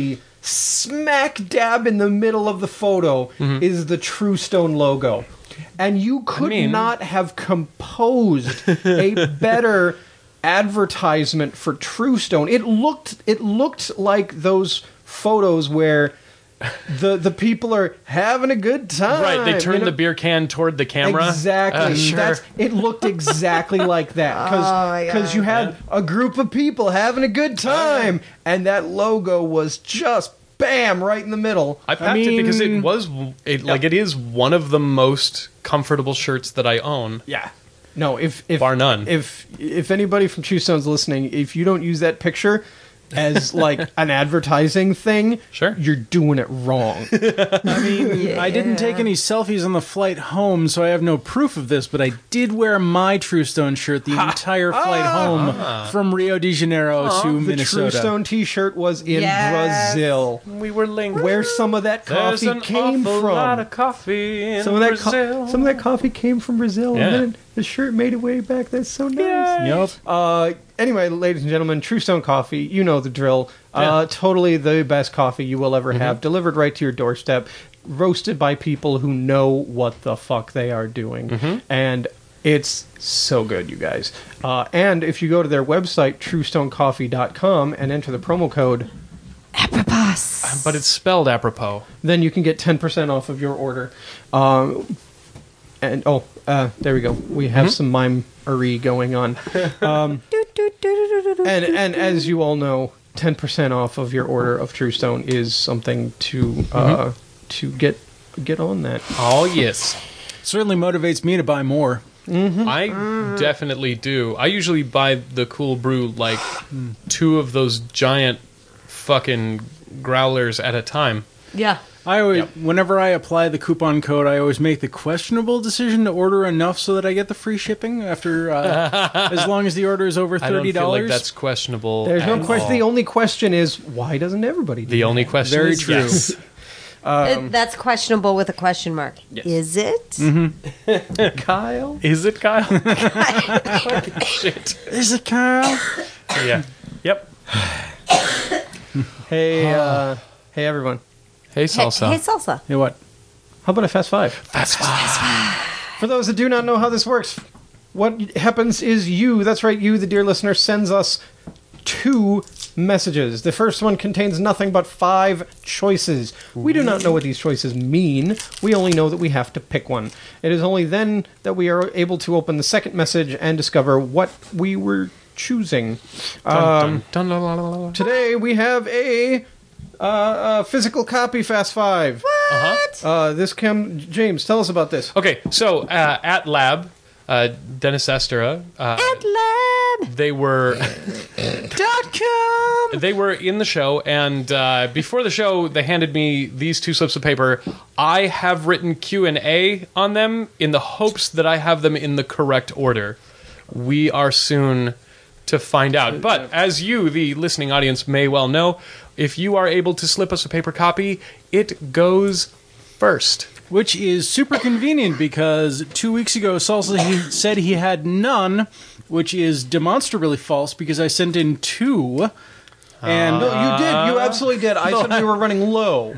smack dab in the middle of the photo is the True Stone logo. And you could I mean- not have composed a better advertisement for True Stone. It looked it looked like those photos where the the people are having a good time. Right, they turn you know? the beer can toward the camera. Exactly. Uh, sure. That's, it looked exactly like that Oh, my because God. you had a group of people having a good time, and that logo was just bam right in the middle. I packed it because it mean- was it, like it is one of the most comfortable shirts that I own. Yeah. No, if if Bar none. If if anybody from True Stone's listening, if you don't use that picture as like an advertising thing, Sure. you're doing it wrong. I mean, I didn't take any selfies on the flight home, so I have no proof of this, but I did wear my True Stone shirt the entire flight home from Rio de Janeiro to The Minnesota. True Stone T-shirt was in Yes. Brazil, We were linked. where some of that There's coffee an came awful from. lot of coffee in some of that co- Brazil. some of that coffee came from Brazil, Yeah. and then the shirt made it way back. That's so nice. Yep. Uh, anyway, ladies and gentlemen, True Stone Coffee, you know the drill. Uh, Yeah. totally the best coffee you will ever have, delivered right to your doorstep, roasted by people who know what the fuck they are doing. And it's so good, you guys. Uh, and if you go to their website, true stone coffee dot com, and enter the promo code, Apropos. But it's spelled apropos. then you can get ten percent off of your order. Um, and, oh, uh, there we go. We have some mimery going on. Um, and and as you all know, ten percent off of your order of True Stone is something to uh, to get get on that. Oh yes. Certainly motivates me to buy more. I definitely do. I usually buy the Cool Brew like two of those giant fucking growlers at a time. Yeah. I always, Yep. whenever I apply the coupon code, I always make the questionable decision to order enough so that I get the free shipping after, uh, as long as the order is over I don't thirty feel dollars. like that's questionable. There's no at question. all. The only question is why doesn't everybody? Do The only that? question Very is true. yes. It- that's questionable with a question mark. Yes. Is it? Mm-hmm. Kyle. Is it, Kyle? Fucking shit. Is it Kyle? Yeah. Yep. Hey, uh, hey everyone. Hey, Hey, salsa. hey, salsa. Hey, what? How about a Fast Five? Fast five. For those that do not know how this works, what happens is you, that's right, you, the dear listener, sends us two messages. The first one contains nothing but five choices. We do not know what these choices mean. We only know that we have to pick one. It is only then that we are able to open the second message and discover what we were choosing. Um, Dun, dun, dun, dun, dun, dun. today we have a, uh, a physical copy Fast Five. Uh-huh. Uh, this came, James, tell us about this. Okay, so uh, at Lab, uh, Dennis Estera, uh, Lab. they were Dot com. they were in the show, and uh, before the show, they handed me these two slips of paper. I have written Q and A on them in the hopes that I have them in the correct order. We are soon to find out. But as you, the listening audience, may well know, if you are able to slip us a paper copy, it goes first. Which is super convenient because two weeks ago, Salsa he said he had none, which is demonstrably false because I sent in two. And No, you did. You absolutely did. I said we were running low.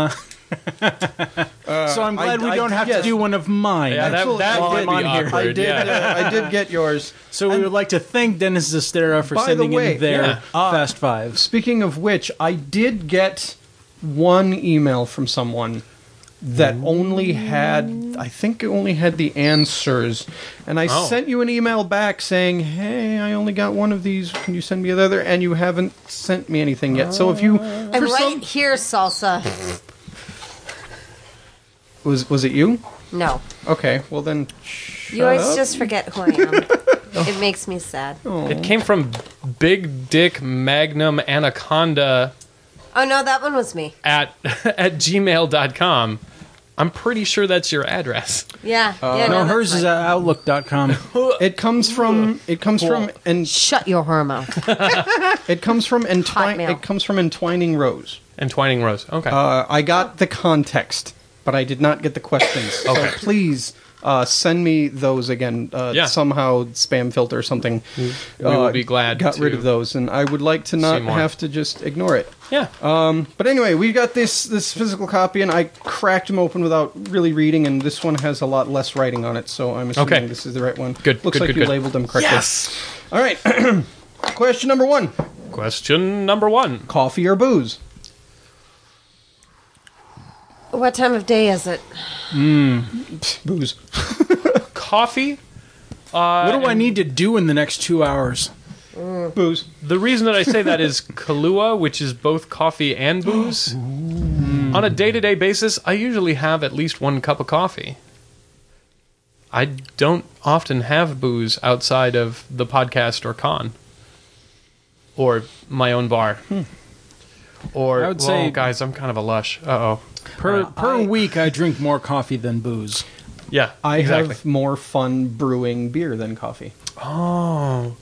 so I'm glad I- we I- don't have yes. to do one of mine. Yeah, that, Absolutely. that I would did- be I'm on here. awkward. I did. yeah. Uh, I did get yours. So we would like to thank Dennis Zestera for By the sending way, in their yeah. Uh, Fast Fives. Speaking of which, I did get one email from someone that only had, I think it only had the answers. And I Oh. sent you an email back saying, hey, I only got one of these. Can you send me the other? And you haven't sent me anything yet. So if you... I'm for right some- here, salsa. was, was it you? No. Okay, well then... Shut You always up. just forget who I am. It makes me sad. It came from Big Dick Magnum Anaconda Oh, no, that one was me. at at gmail dot com. I'm pretty sure that's your address. Yeah. Uh, yeah No, that's hers is mine. at outlook dot com. It comes from... It comes from... And Shut your whore mouth. it comes from entwine. Hotmail. It comes from entwining rose. And Twining Rose. Okay. Uh, I got the context, but I did not get the questions. So Okay. please, uh, send me those again. Uh, Yeah. Somehow spam filter or something. We will be glad Got rid to of those, and I would like to not see more. have to just ignore it. Yeah. But anyway, we got this this physical copy, and I cracked them open without really reading, and this one has a lot less writing on it, so I'm assuming Okay. this is the right one. Good, Looks good, like good, you good. labeled them correctly. Yes. All right. Question number one. Question number one. Coffee or booze? What time of day is it? Booze. Coffee. Uh, What do I need to do in the next two hours? Booze. The reason that I say that is Kahlua, which is both coffee and booze. On a day-to-day basis, I usually have at least one cup of coffee. I don't often have booze outside of the podcast or con. Or my own bar. Or, I would well, say- guys, I'm kind of a lush. Uh-oh. Per per I- week, I drink more coffee than booze. Yeah, I exactly. have more fun brewing beer than coffee. Oh.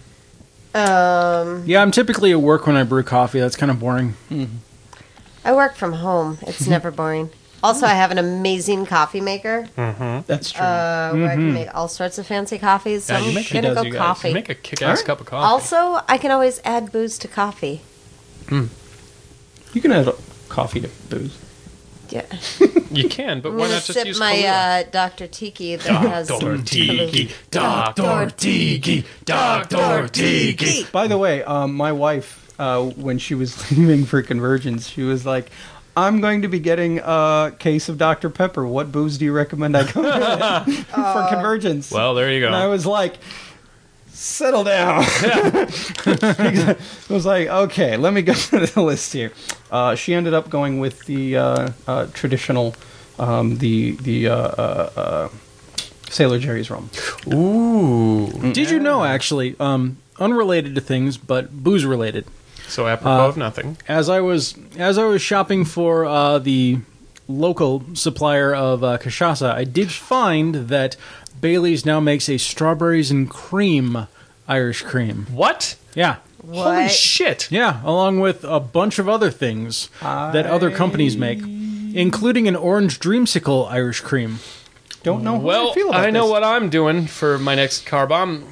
Um, Yeah, I'm typically at work when I brew coffee. That's kind of boring. I work from home. It's never boring. Also, I have an amazing coffee maker That's true. uh, where I can make all sorts of fancy coffees. So Yeah, I'm you make- gonna she does, go you guys. coffee. Make a kick-ass Alright. cup of coffee. Also, I can always add booze to coffee. You can add coffee to booze. Yeah. You can, but I'm why gonna not just sip use my Kahlua? uh, Doctor Tiki that has Doctor Tiki, Doctor Doctor Tiki, Doctor Tiki. By the way, um, my wife, uh, when she was leaving for Convergence, she was like, I'm going to be getting a case of Doctor Pepper. What booze do you recommend I go get for Convergence? Well, there you And I go. was like, settle down. I was like, okay, let me go through the list here. Uh, she ended up going with the uh, uh, traditional, um, the the uh, uh, uh, Sailor Jerry's rum. Ooh. Did you know, actually, um, unrelated to things, but booze related? So apropos Uh, of nothing. As I was as I was shopping for uh, the local supplier of uh, cachaça, I did find that Bailey's now makes a strawberries and cream Irish cream. What? Yeah. Holy What? shit. Yeah, along with a bunch of other things that other companies make, including an orange dreamsicle Irish cream. Don't know how Well, I feel about I know this. what I'm doing for my next car bomb.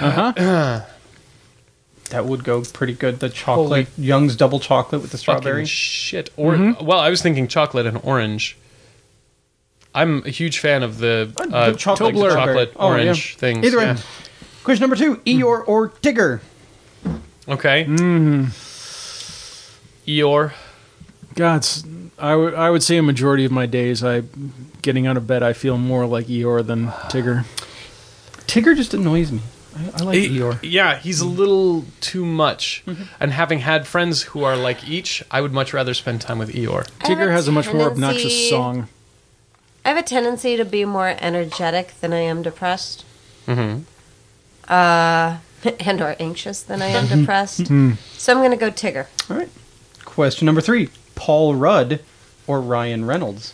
That would go pretty good. The chocolate, Young's double chocolate with the strawberry. Fucking shit. Or well, I was thinking chocolate and orange. I'm a huge fan of the uh, the chocolate Toblerone strawberry. chocolate Oh, yeah. orange things. Either way. yeah. Question number two: Eeyore or Tigger? Okay. Mm. Eeyore. God, it's- I would I would say a majority of my days, I getting out of bed, I feel more like Eeyore than Tigger. Tigger just annoys me. I, I like He- Eeyore. Yeah, he's a little too much. Mm-hmm. And having had friends who are like each, I would much rather spend time with Eeyore. I have Tigger has a much more tendency- obnoxious song. I have a tendency to be more energetic than I am depressed. Mm-hmm. Uh, and or anxious than I am depressed. So I'm going to go Tigger. All right. Question number three: Paul Rudd or Ryan Reynolds?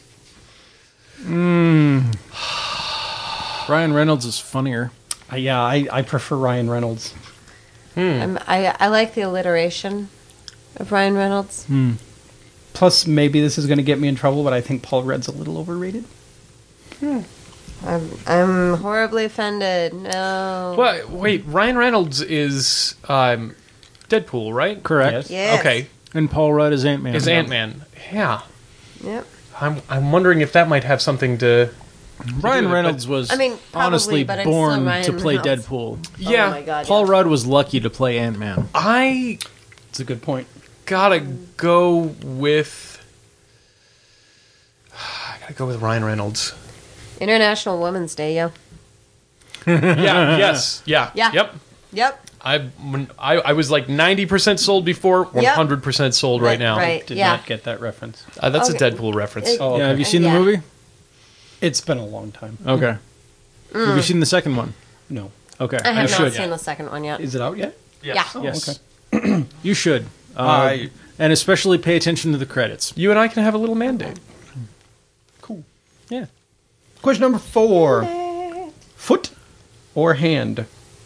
Ryan Reynolds is funnier. Uh, yeah, I, I prefer Ryan Reynolds. I'm, I, I like the alliteration of Ryan Reynolds. Plus, maybe this is going to get me in trouble, but I think Paul Rudd's a little overrated. I'm, I'm horribly offended. No. Well, wait, Ryan Reynolds is um, Deadpool, right? Correct. Yes. Yes. Okay, And Paul Rudd is Ant-Man. is Ant-Man. Yeah. Yep. I'm I'm wondering if that might have something to... Ryan do it, Reynolds but- was I mean, probably, honestly but I'm still born Ryan to play Reynolds. Deadpool. Yeah, Oh my God. Paul yeah. Rudd was lucky to play Ant-Man. I It's a good point. gotta go with... I gotta go with Ryan Reynolds. International Women's Day, yo. Yeah, yes, yeah, Yeah. yep. Yep. I, when I I was like ninety percent sold before, one hundred percent sold right now. Right. Did Yeah. not get that reference. Uh, that's Okay. a Deadpool reference. It- Oh, Yeah, have you seen Yeah. the movie? It's been a long time. Okay. Have you seen the second one? No. Okay. I you have not should. seen the second one yet. Is it out yet? Yeah. Oh, Yes. okay. You should. Uh, I- and especially pay attention to the credits. You and I can have a little mandate. Cool. Yeah. Question number four: Foot or hand?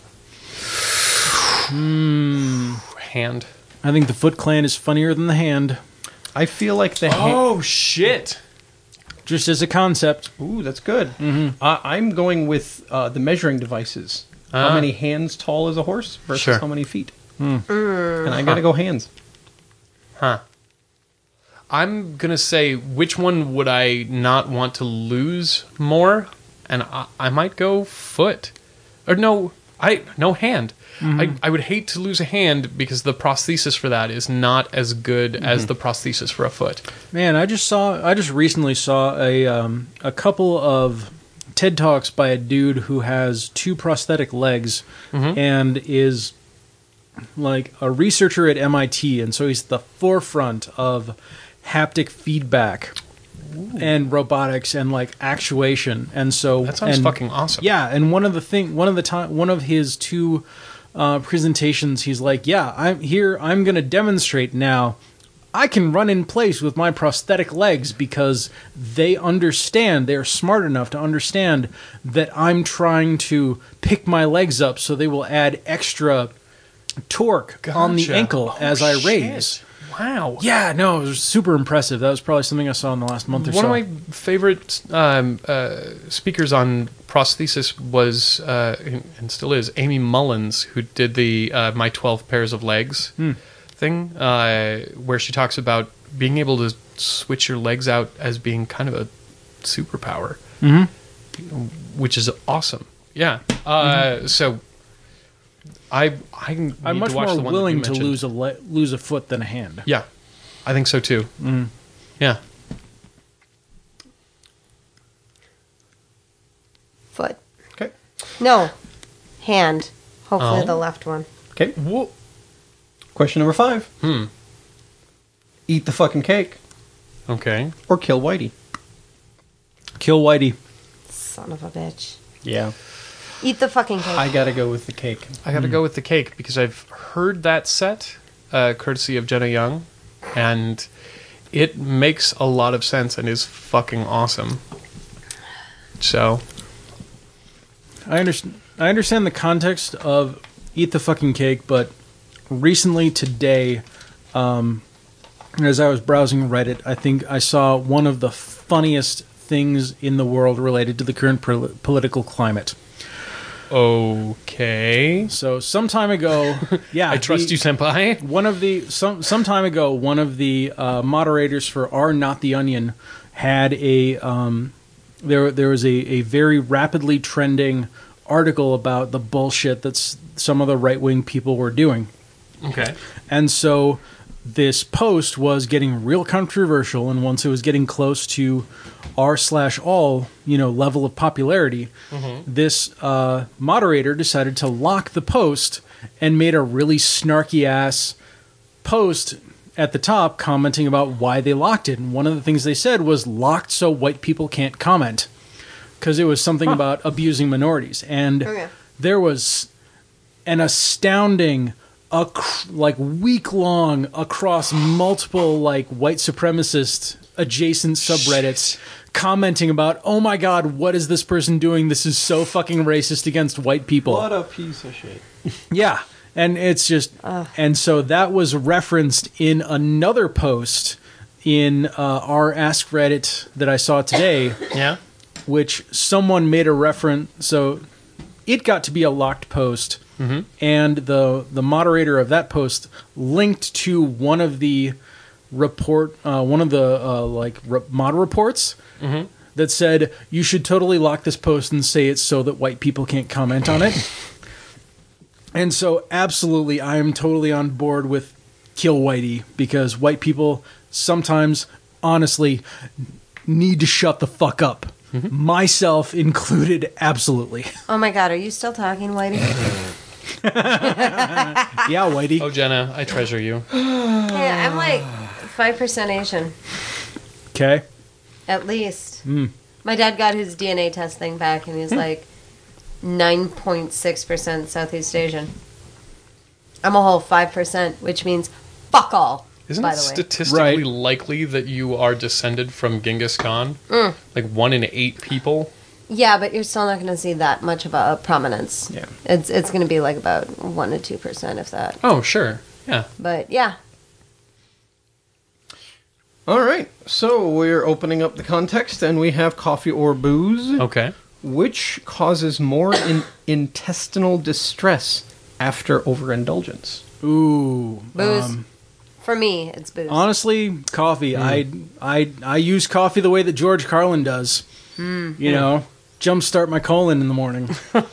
Hand. I think the Foot Clan is funnier than the Hand. I feel like the hand. Oh shit! just as a concept. Ooh, that's good. Mm-hmm. Uh, I'm going with uh, the measuring devices. How Ah. many hands tall is a horse versus Sure. how many feet? And I gotta go hands. Huh. I'm gonna say which one would I not want to lose more, and I, I might go foot, or no, I no hand. I, I would hate to lose a hand because the prosthesis for that is not as good as the prosthesis for a foot. Man, I just saw. I just recently saw a um, a couple of TED Talks by a dude who has two prosthetic legs and is like a researcher at M I T, and so he's at the forefront of haptic feedback and robotics and like actuation. And so That sounds and, fucking awesome. Yeah, and one of the thing, one of the time, one of his two uh, presentations, he's like, "Yeah, I'm here. I'm going to demonstrate now. I can run in place with my prosthetic legs because they understand. They're smart enough to understand that I'm trying to pick my legs up, so they will add extra torque on the Gotcha. ankle Oh, as I shit. raise." Wow. Yeah, no, it was super impressive. That was probably something I saw in the last month or One so. of my favorite um, uh, speakers on prosthesis was, uh, and still is, Amy Mullins, who did the uh, My twelve Pairs of Legs thing, uh, where she talks about being able to switch your legs out as being kind of a superpower, which is awesome. Yeah. Uh, So I I need I'm much to watch more the one willing that to you mentioned. lose a le- lose a foot than a hand. Yeah, I think so too. Yeah. Foot. Okay. No. Hand. Hopefully Oh. the left one. Okay. Whoa. Question number five. Hmm. Eat the fucking cake Okay. or kill Whitey. Kill Whitey. Son of a bitch. Yeah. Eat the fucking cake. I gotta go with the cake. I got to go with the cake because I've heard that set, uh, courtesy of Jenna Young, and it makes a lot of sense and is fucking awesome. So, I understand. I understand the context of eat the fucking cake, but recently today, um, as I was browsing Reddit, I think I saw one of the funniest things in the world related to the current pol- political climate. okay. So some time ago, yeah, I trust the- you, senpai. One of the some some time ago, one of the uh, moderators for R Not the Onion had a um, there there was a, a very rapidly trending article about the bullshit that's some of the right wing people were doing, Okay. and so this post was getting real controversial. And once it was getting close to r slash all you know level of popularity, this uh, moderator decided to lock the post and made a really snarky ass post at the top commenting about why they locked it. And one of the things they said was locked so white people can't comment, because it was something about abusing minorities. And Okay. there was an astounding ac- like week long across multiple like white supremacist adjacent subreddits commenting about, oh my god, what is this person doing? This is so fucking racist against white people. What a piece of shit. Yeah. And it's just, and so that was referenced in another post in uh, our Ask Reddit that I saw today, Yeah. which someone made a reference. So it got to be a locked post, and the the moderator of that post linked to one of the report, uh, one of the uh, like re- mod reports that said you should totally lock this post and say it's so that white people can't comment on it. And so, absolutely, I am totally on board with kill Whitey, because white people sometimes, honestly, need to shut the fuck up. Myself included, absolutely. Oh my god, are you still talking, Whitey? Yeah, Whitey. Oh, Jenna, I treasure you. Hey, I'm like five percent Asian, Okay. at least. My dad got his D N A testing back, and he's like nine point six percent Southeast Asian. I'm a whole five percent, which means fuck all, Isn't by it the way. statistically Right. likely that you are descended from Genghis Khan? Mm. Like one in eight people? Yeah, but you're still not going to see that much of a prominence. Yeah. It's it's going to be like about one to two percent, if that. Oh, sure. Yeah. But yeah, All right, so we're opening up the context, and we have coffee or booze. Okay. Which causes more in- intestinal distress after overindulgence? Ooh. Booze. um, For me, it's booze. honestly, coffee. I, I, I use coffee the way that George Carlin does. You know, jumpstart my colon in the morning.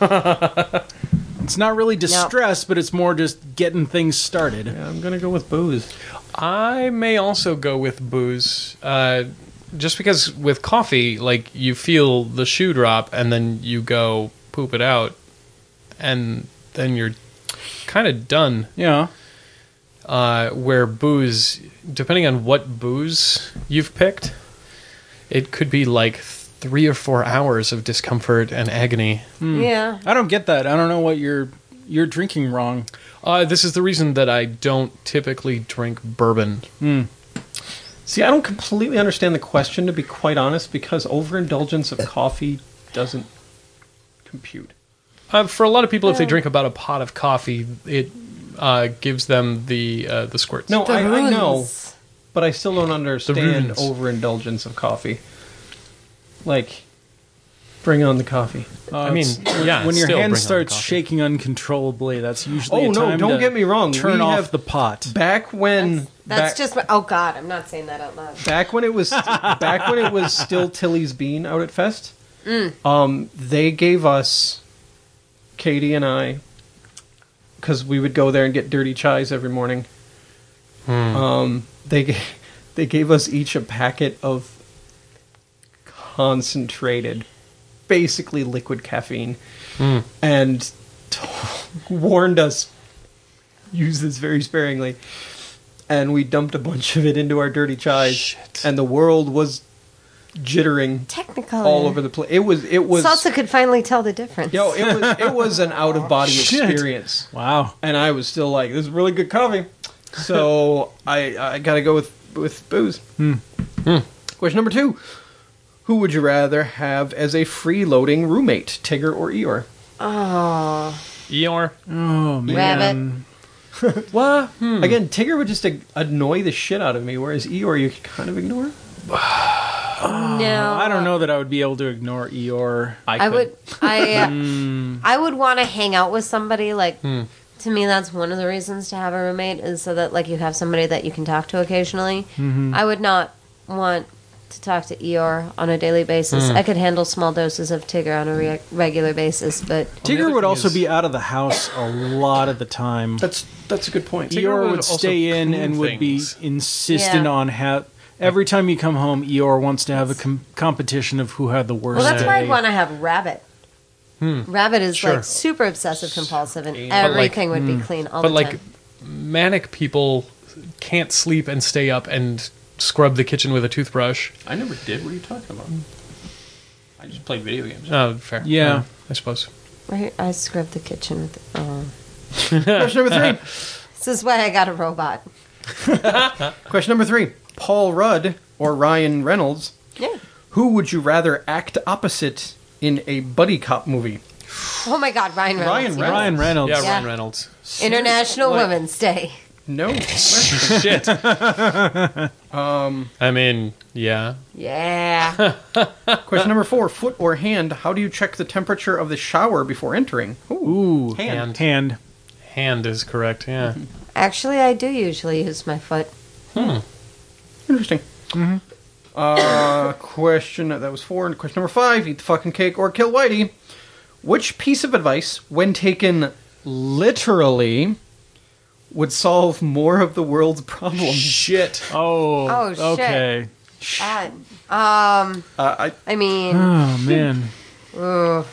It's not really distress, but it's more just getting things started. Yeah, I'm gonna go with booze. I may also go with booze, uh, just because with coffee, like you feel the shoe drop, and then you go poop it out, and then you're kind of done. Yeah. Uh, where booze, depending on what booze you've picked, it could be like three or four hours of discomfort and agony. Yeah. I don't get that. I don't know what you're you're drinking wrong. Uh, this is the reason that I don't typically drink bourbon. See, I don't completely understand the question, to be quite honest, because overindulgence of coffee doesn't compute. Uh, for a lot of people, if they Yeah. drink about a pot of coffee, it uh, gives them the uh, the squirts. No, I, I know, Booze. but I still don't understand runes. overindulgence of coffee. Like, bring on the coffee. Uh, I mean, it's- yeah, when your still hand bring on starts coffee. shaking uncontrollably, that's usually Oh, a no, time don't to get me wrong. Turn We off have- the pot. Back when That's back, just. Oh God, I'm not saying that out loud. back when it was back when it was still Tilly's Bean out at Fest. Um, they gave us, Katie and I, because we would go there and get dirty chais every morning. Um, they ga- they gave us each a packet of concentrated, basically liquid caffeine, and t- warned us use this very sparingly. And we dumped a bunch of it into our dirty chais, Shit. and the world was jittering Technicolor. all over the place. It was it was Salsa could finally tell the difference. yo, it was it was an out of body Shit. experience. Wow. And I was still like, this is really good coffee. So I I gotta go with with booze. Question number two: who would you rather have as a freeloading roommate, Tigger or Eeyore? Oh, Eeyore. Oh man. Rabbit. What? Again, Tigger would just ag- annoy the shit out of me, whereas Eeyore you could kind of ignore. No, I don't know that I would be able to ignore Eeyore. I could. would. I. Uh, I would want to hang out with somebody. Like, to me, that's one of the reasons to have a roommate is so that like you have somebody that you can talk to occasionally. I would not want to talk to Eeyore on a daily basis. I could handle small doses of Tigger on a re- regular basis, but the Tigger other would thing also is- be out of the house a lot of the time. That's that's a good point. Tigger Eeyore would would also stay in clean and would be things. insistent Yeah. on have. Every time you come home, Eeyore wants to have a com- competition of who had the worst well, that's day. why I'd want to have Rabbit. Rabbit is Sure. like super obsessive compulsive, and But, like- everything would be clean all But the like, time. manic people can't sleep and stay up and scrub the kitchen with a toothbrush. I never did. What are you talking about? I just played video games. Oh, fair. Yeah. I suppose. Right, I scrubbed the kitchen with. Oh. Question number three. This is why I got a robot. Question number three. Paul Rudd or Ryan Reynolds? Yeah. Who would you rather act opposite in a buddy cop movie? Oh my God, Ryan Reynolds. Ryan yeah. Reynolds. Ryan Reynolds. Yeah, Yeah. Ryan Reynolds. International Like- Women's Day. No. Shit. um. I mean, yeah. Yeah. Question number four. Foot or hand? How do you check the temperature of the shower before entering? Ooh, Hand. hand. Hand is correct. Yeah. Actually, I do usually use my foot. Interesting. Mm-hmm. Uh, question that was four. And question number five: eat the fucking cake or kill Whitey. Which piece of advice, when taken literally, would solve more of the world's problems? Shit. Oh, Oh, shit. okay. God. Um, Uh, I I mean, Oh man. ugh.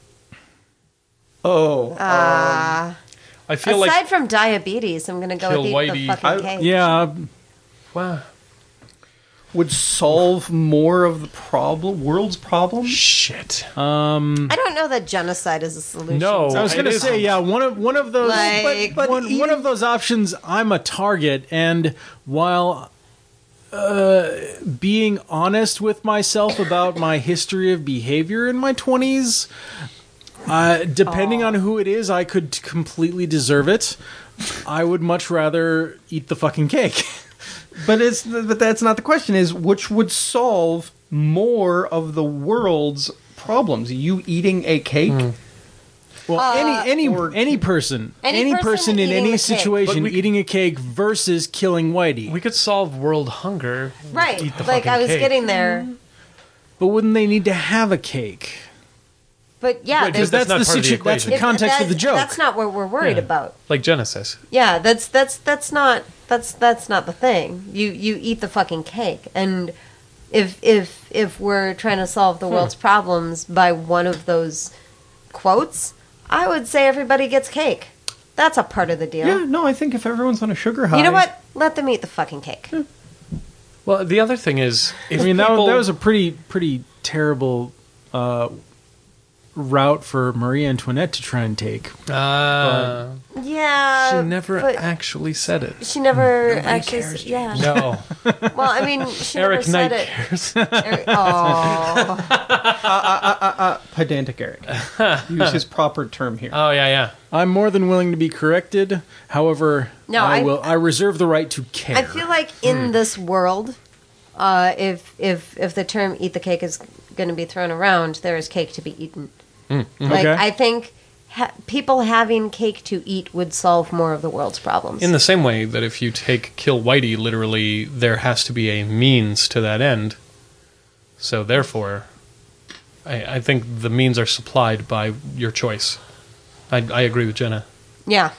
oh Uh, I feel aside like. from diabetes, I'm gonna go Kill with eat Whitey. the fucking I- cake. Yeah. Wow. would solve more of the problem, world's problems. Shit. Um. I don't know that genocide is a solution. No. I was It gonna is- say, yeah, one of one of those, Like- but, one, one of those options. I'm a target, and while uh, being honest with myself about my history of behavior in my twenties, uh, depending on who it is, I could completely deserve it. I would much rather eat the fucking cake. but it's but that's not the question. Is which would solve more of the world's problems? You eating a cake? Mm. Well, Uh, any any or- any person, Any any, person person, in eating any the cake. situation But we- eating a cake versus killing Whitey. We could solve world hunger. Right. Eat the Like fucking I was cake. getting there. But wouldn't they need to have a cake? But yeah, Right, there's- because that's that's not the part of the situ- that's the equation. context of the that's- joke. That's not what we're worried Yeah. about. Like Genesis. Yeah, that's that's that's not that's that's not the thing. You you eat the fucking cake, and if if if we're trying to solve the world's problems by one of those quotes, I would say everybody gets cake. That's a part of the deal. Yeah, no, I think if everyone's on a sugar high, You know what? Let them eat the fucking cake. Well, the other thing is, if I mean, that, people, that was a pretty pretty terrible uh, route for Marie Antoinette to try and take. uh, Yeah, she never but actually said it. she never actually. s- yeah. No, Well, I mean, she Eric never said Knight it. cares. Eric, oh, pedantic Eric. Use his proper term here. Oh yeah, yeah. I'm more than willing to be corrected. However, No, I, I- will. I reserve the right to care. I feel like in this world, uh, if if if the term "eat the cake" is going to be thrown around, there is cake to be eaten. Like Okay. I think ha- people having cake to eat would solve more of the world's problems. In the same way that if you take kill Whitey literally, there has to be a means to that end. So therefore, I, I think the means are supplied by your choice. I, I agree with Jenna. yeah,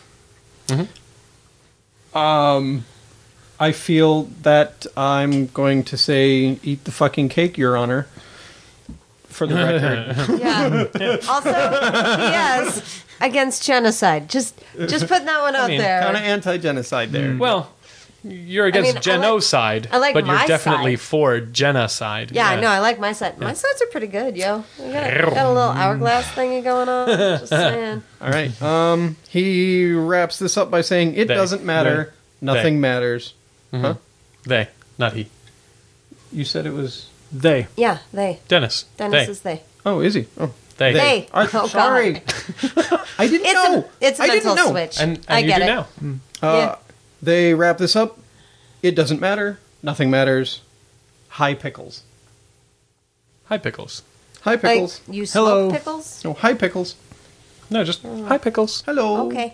Um, I feel that I'm going to say eat the fucking cake, Your Honor. For the record. yeah. Also, yes, against genocide. Just just putting that one out mean, there. Kind of anti-genocide there. Well, you're against mean, I like- genocide, I like but you're my definitely side. for genocide. yeah, I know. I like my side. My sides are pretty good, yo. I got, got a little hourglass thingy going on. Just saying. All right. Um, he wraps this up by saying, it They. doesn't matter. Nothing They. matters. Huh? They, not he. You said it was... they. Yeah, they. Dennis. Dennis they. is they. Oh, is he? Oh. They. They. I'm Oh, sorry. God. I didn't It's know. a it's a I didn't mental know. switch. And, and I you get do it. now. Uh, Yeah. They wrap this up. It doesn't matter. Nothing matters. Hi, Pickles. Hi, Pickles. Hi, Like Pickles. you smoke Hello. pickles? Oh, hi, Pickles. No, just hi, Pickles. Hello. Okay.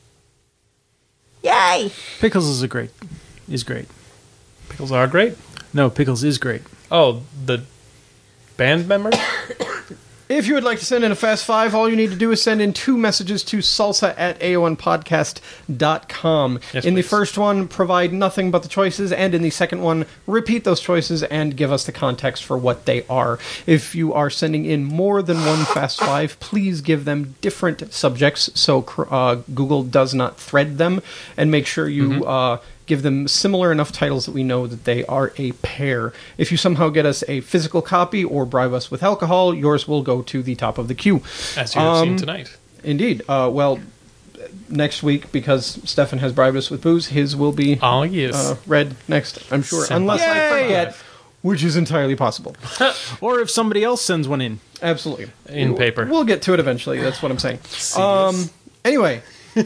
Yay! Pickles is a great. Is great. Pickles are great. No, Pickles is great. Oh, the band member? If you would like to send in a Fast Five, all you need to do is send in two messages to salsa at A O N podcast dot com. Yes, in the please. first one, provide nothing but the choices, and in the second one, repeat those choices and give us the context for what they are. If you are sending in more than one Fast Five, please give them different subjects so uh, Google does not thread them, and make sure you Mm-hmm. uh, give them similar enough titles that we know that they are a pair. If you somehow get us a physical copy or bribe us with alcohol, yours will go to the top of the queue. As you have Um, seen tonight. Indeed. Uh, well, next week, because Stefan has bribed us with booze, his will be Oh, yes. uh, read next, I'm sure. Senpai. Unless I Yay! forget, which is entirely possible. Or if somebody else sends one in. Absolutely. In paper. We'll get to it eventually. That's what I'm saying. Um, anyway,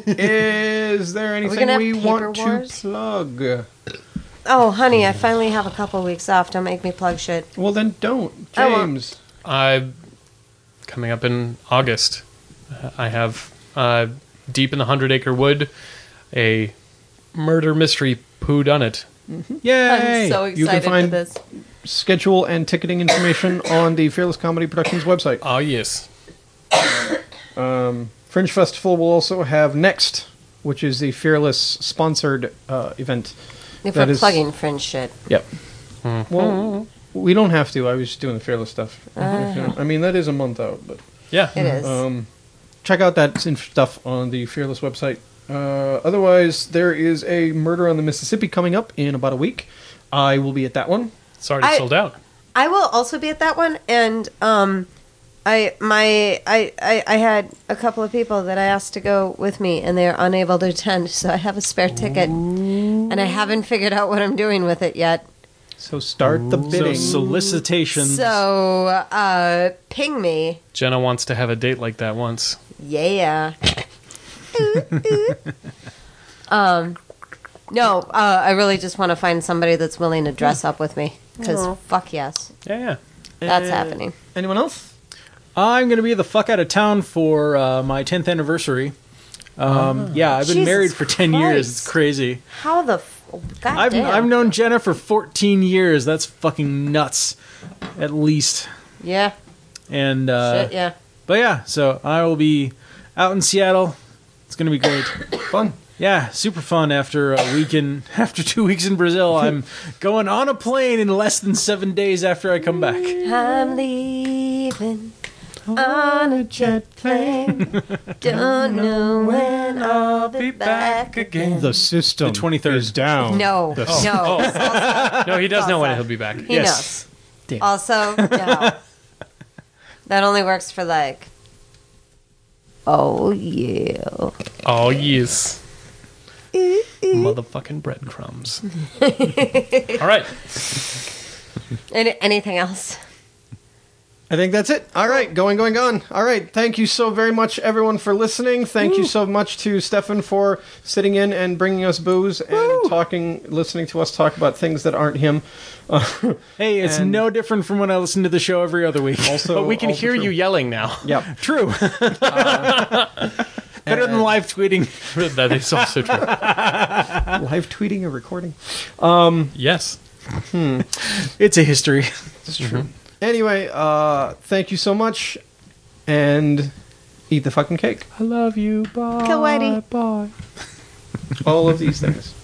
is there anything gonna have we paper want wars? to plug? Oh, honey, I finally have a couple weeks off. Don't make me plug shit. Well, then don't. I won't. James. Uh, coming up in August, I have uh, Deep in the Hundred Acre Wood, a murder mystery whodunit. Yay! I'm so You can excited for find- this. Schedule and ticketing information on the Fearless Comedy Productions website. Oh, yes. Um, Fringe Festival will also have Next, which is the Fearless sponsored uh, event. If That we're is- plugging fringe shit. Yep. Well, we don't have to. I was just doing the Fearless stuff. If you know- I mean, that is a month out, but Yeah. It is. um, check out that inf- stuff on the Fearless website. Uh, otherwise, there is a Murder on the Mississippi coming up in about a week. I will be at that one. It's already I- sold out. I will also be at that one, and um, I my I, I I had a couple of people that I asked to go with me, and they are unable to attend. So I have a spare ticket, and I haven't figured out what I'm doing with it yet. So start the So bidding. solicitations. So uh, ping me, Jenna wants to have a date like that once. yeah. Ooh, ooh. um, No, uh, I really just want to find somebody that's willing to dress up with me. Because fuck yes. Yeah, yeah. That's Uh, happening. Anyone else? I'm going to be the fuck out of town for uh, my tenth anniversary. Um, yeah, I've been Jesus married for ten years. It's Christ. crazy. How the... F- God I've, damn. I've known Jenna for fourteen years. That's fucking nuts. At least. Yeah. And, uh, Shit, yeah. but yeah, so I will be out in Seattle. It's going to be great. Fun. Yeah, super fun after a week in, after two weeks in Brazil. I'm going on a plane in less than seven days after I come back. I'm leaving on a jet plane. Don't know when I'll be back again. The system The twenty-third. is down. No, The no. No, he does know when Salsa. he'll be back. He Yes. knows. Also, no. That only works for like. Oh yeah. Oh, yes. Motherfucking breadcrumbs. All right. Any, anything else? I think that's it. All right, going, going, going. All right, thank you so very much, everyone, for listening. Thank you so much to Stefan for sitting in and bringing us booze and Woo. talking, listening to us talk about things that aren't him. Uh, Hey, it's And- no different from when I listen to the show every other week. also, But we can also hear true. you yelling now. Yep. True. Better than live tweeting. That is also true. Live tweeting or recording. Yes. It's a history. It's true. Anyway, uh, thank you so much, and eat the fucking cake. I love you. Bye. Kawaii. Bye. All of these things.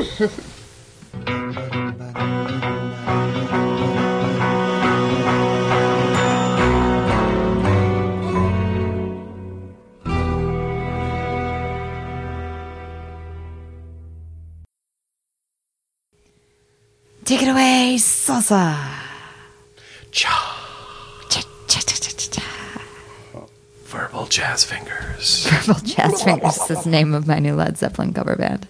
Take it away, salsa. Cha. Cha, cha, cha, cha, cha, cha. Verbal jazz fingers. Purple Jazz Fingers is the name of my new Led Zeppelin cover band.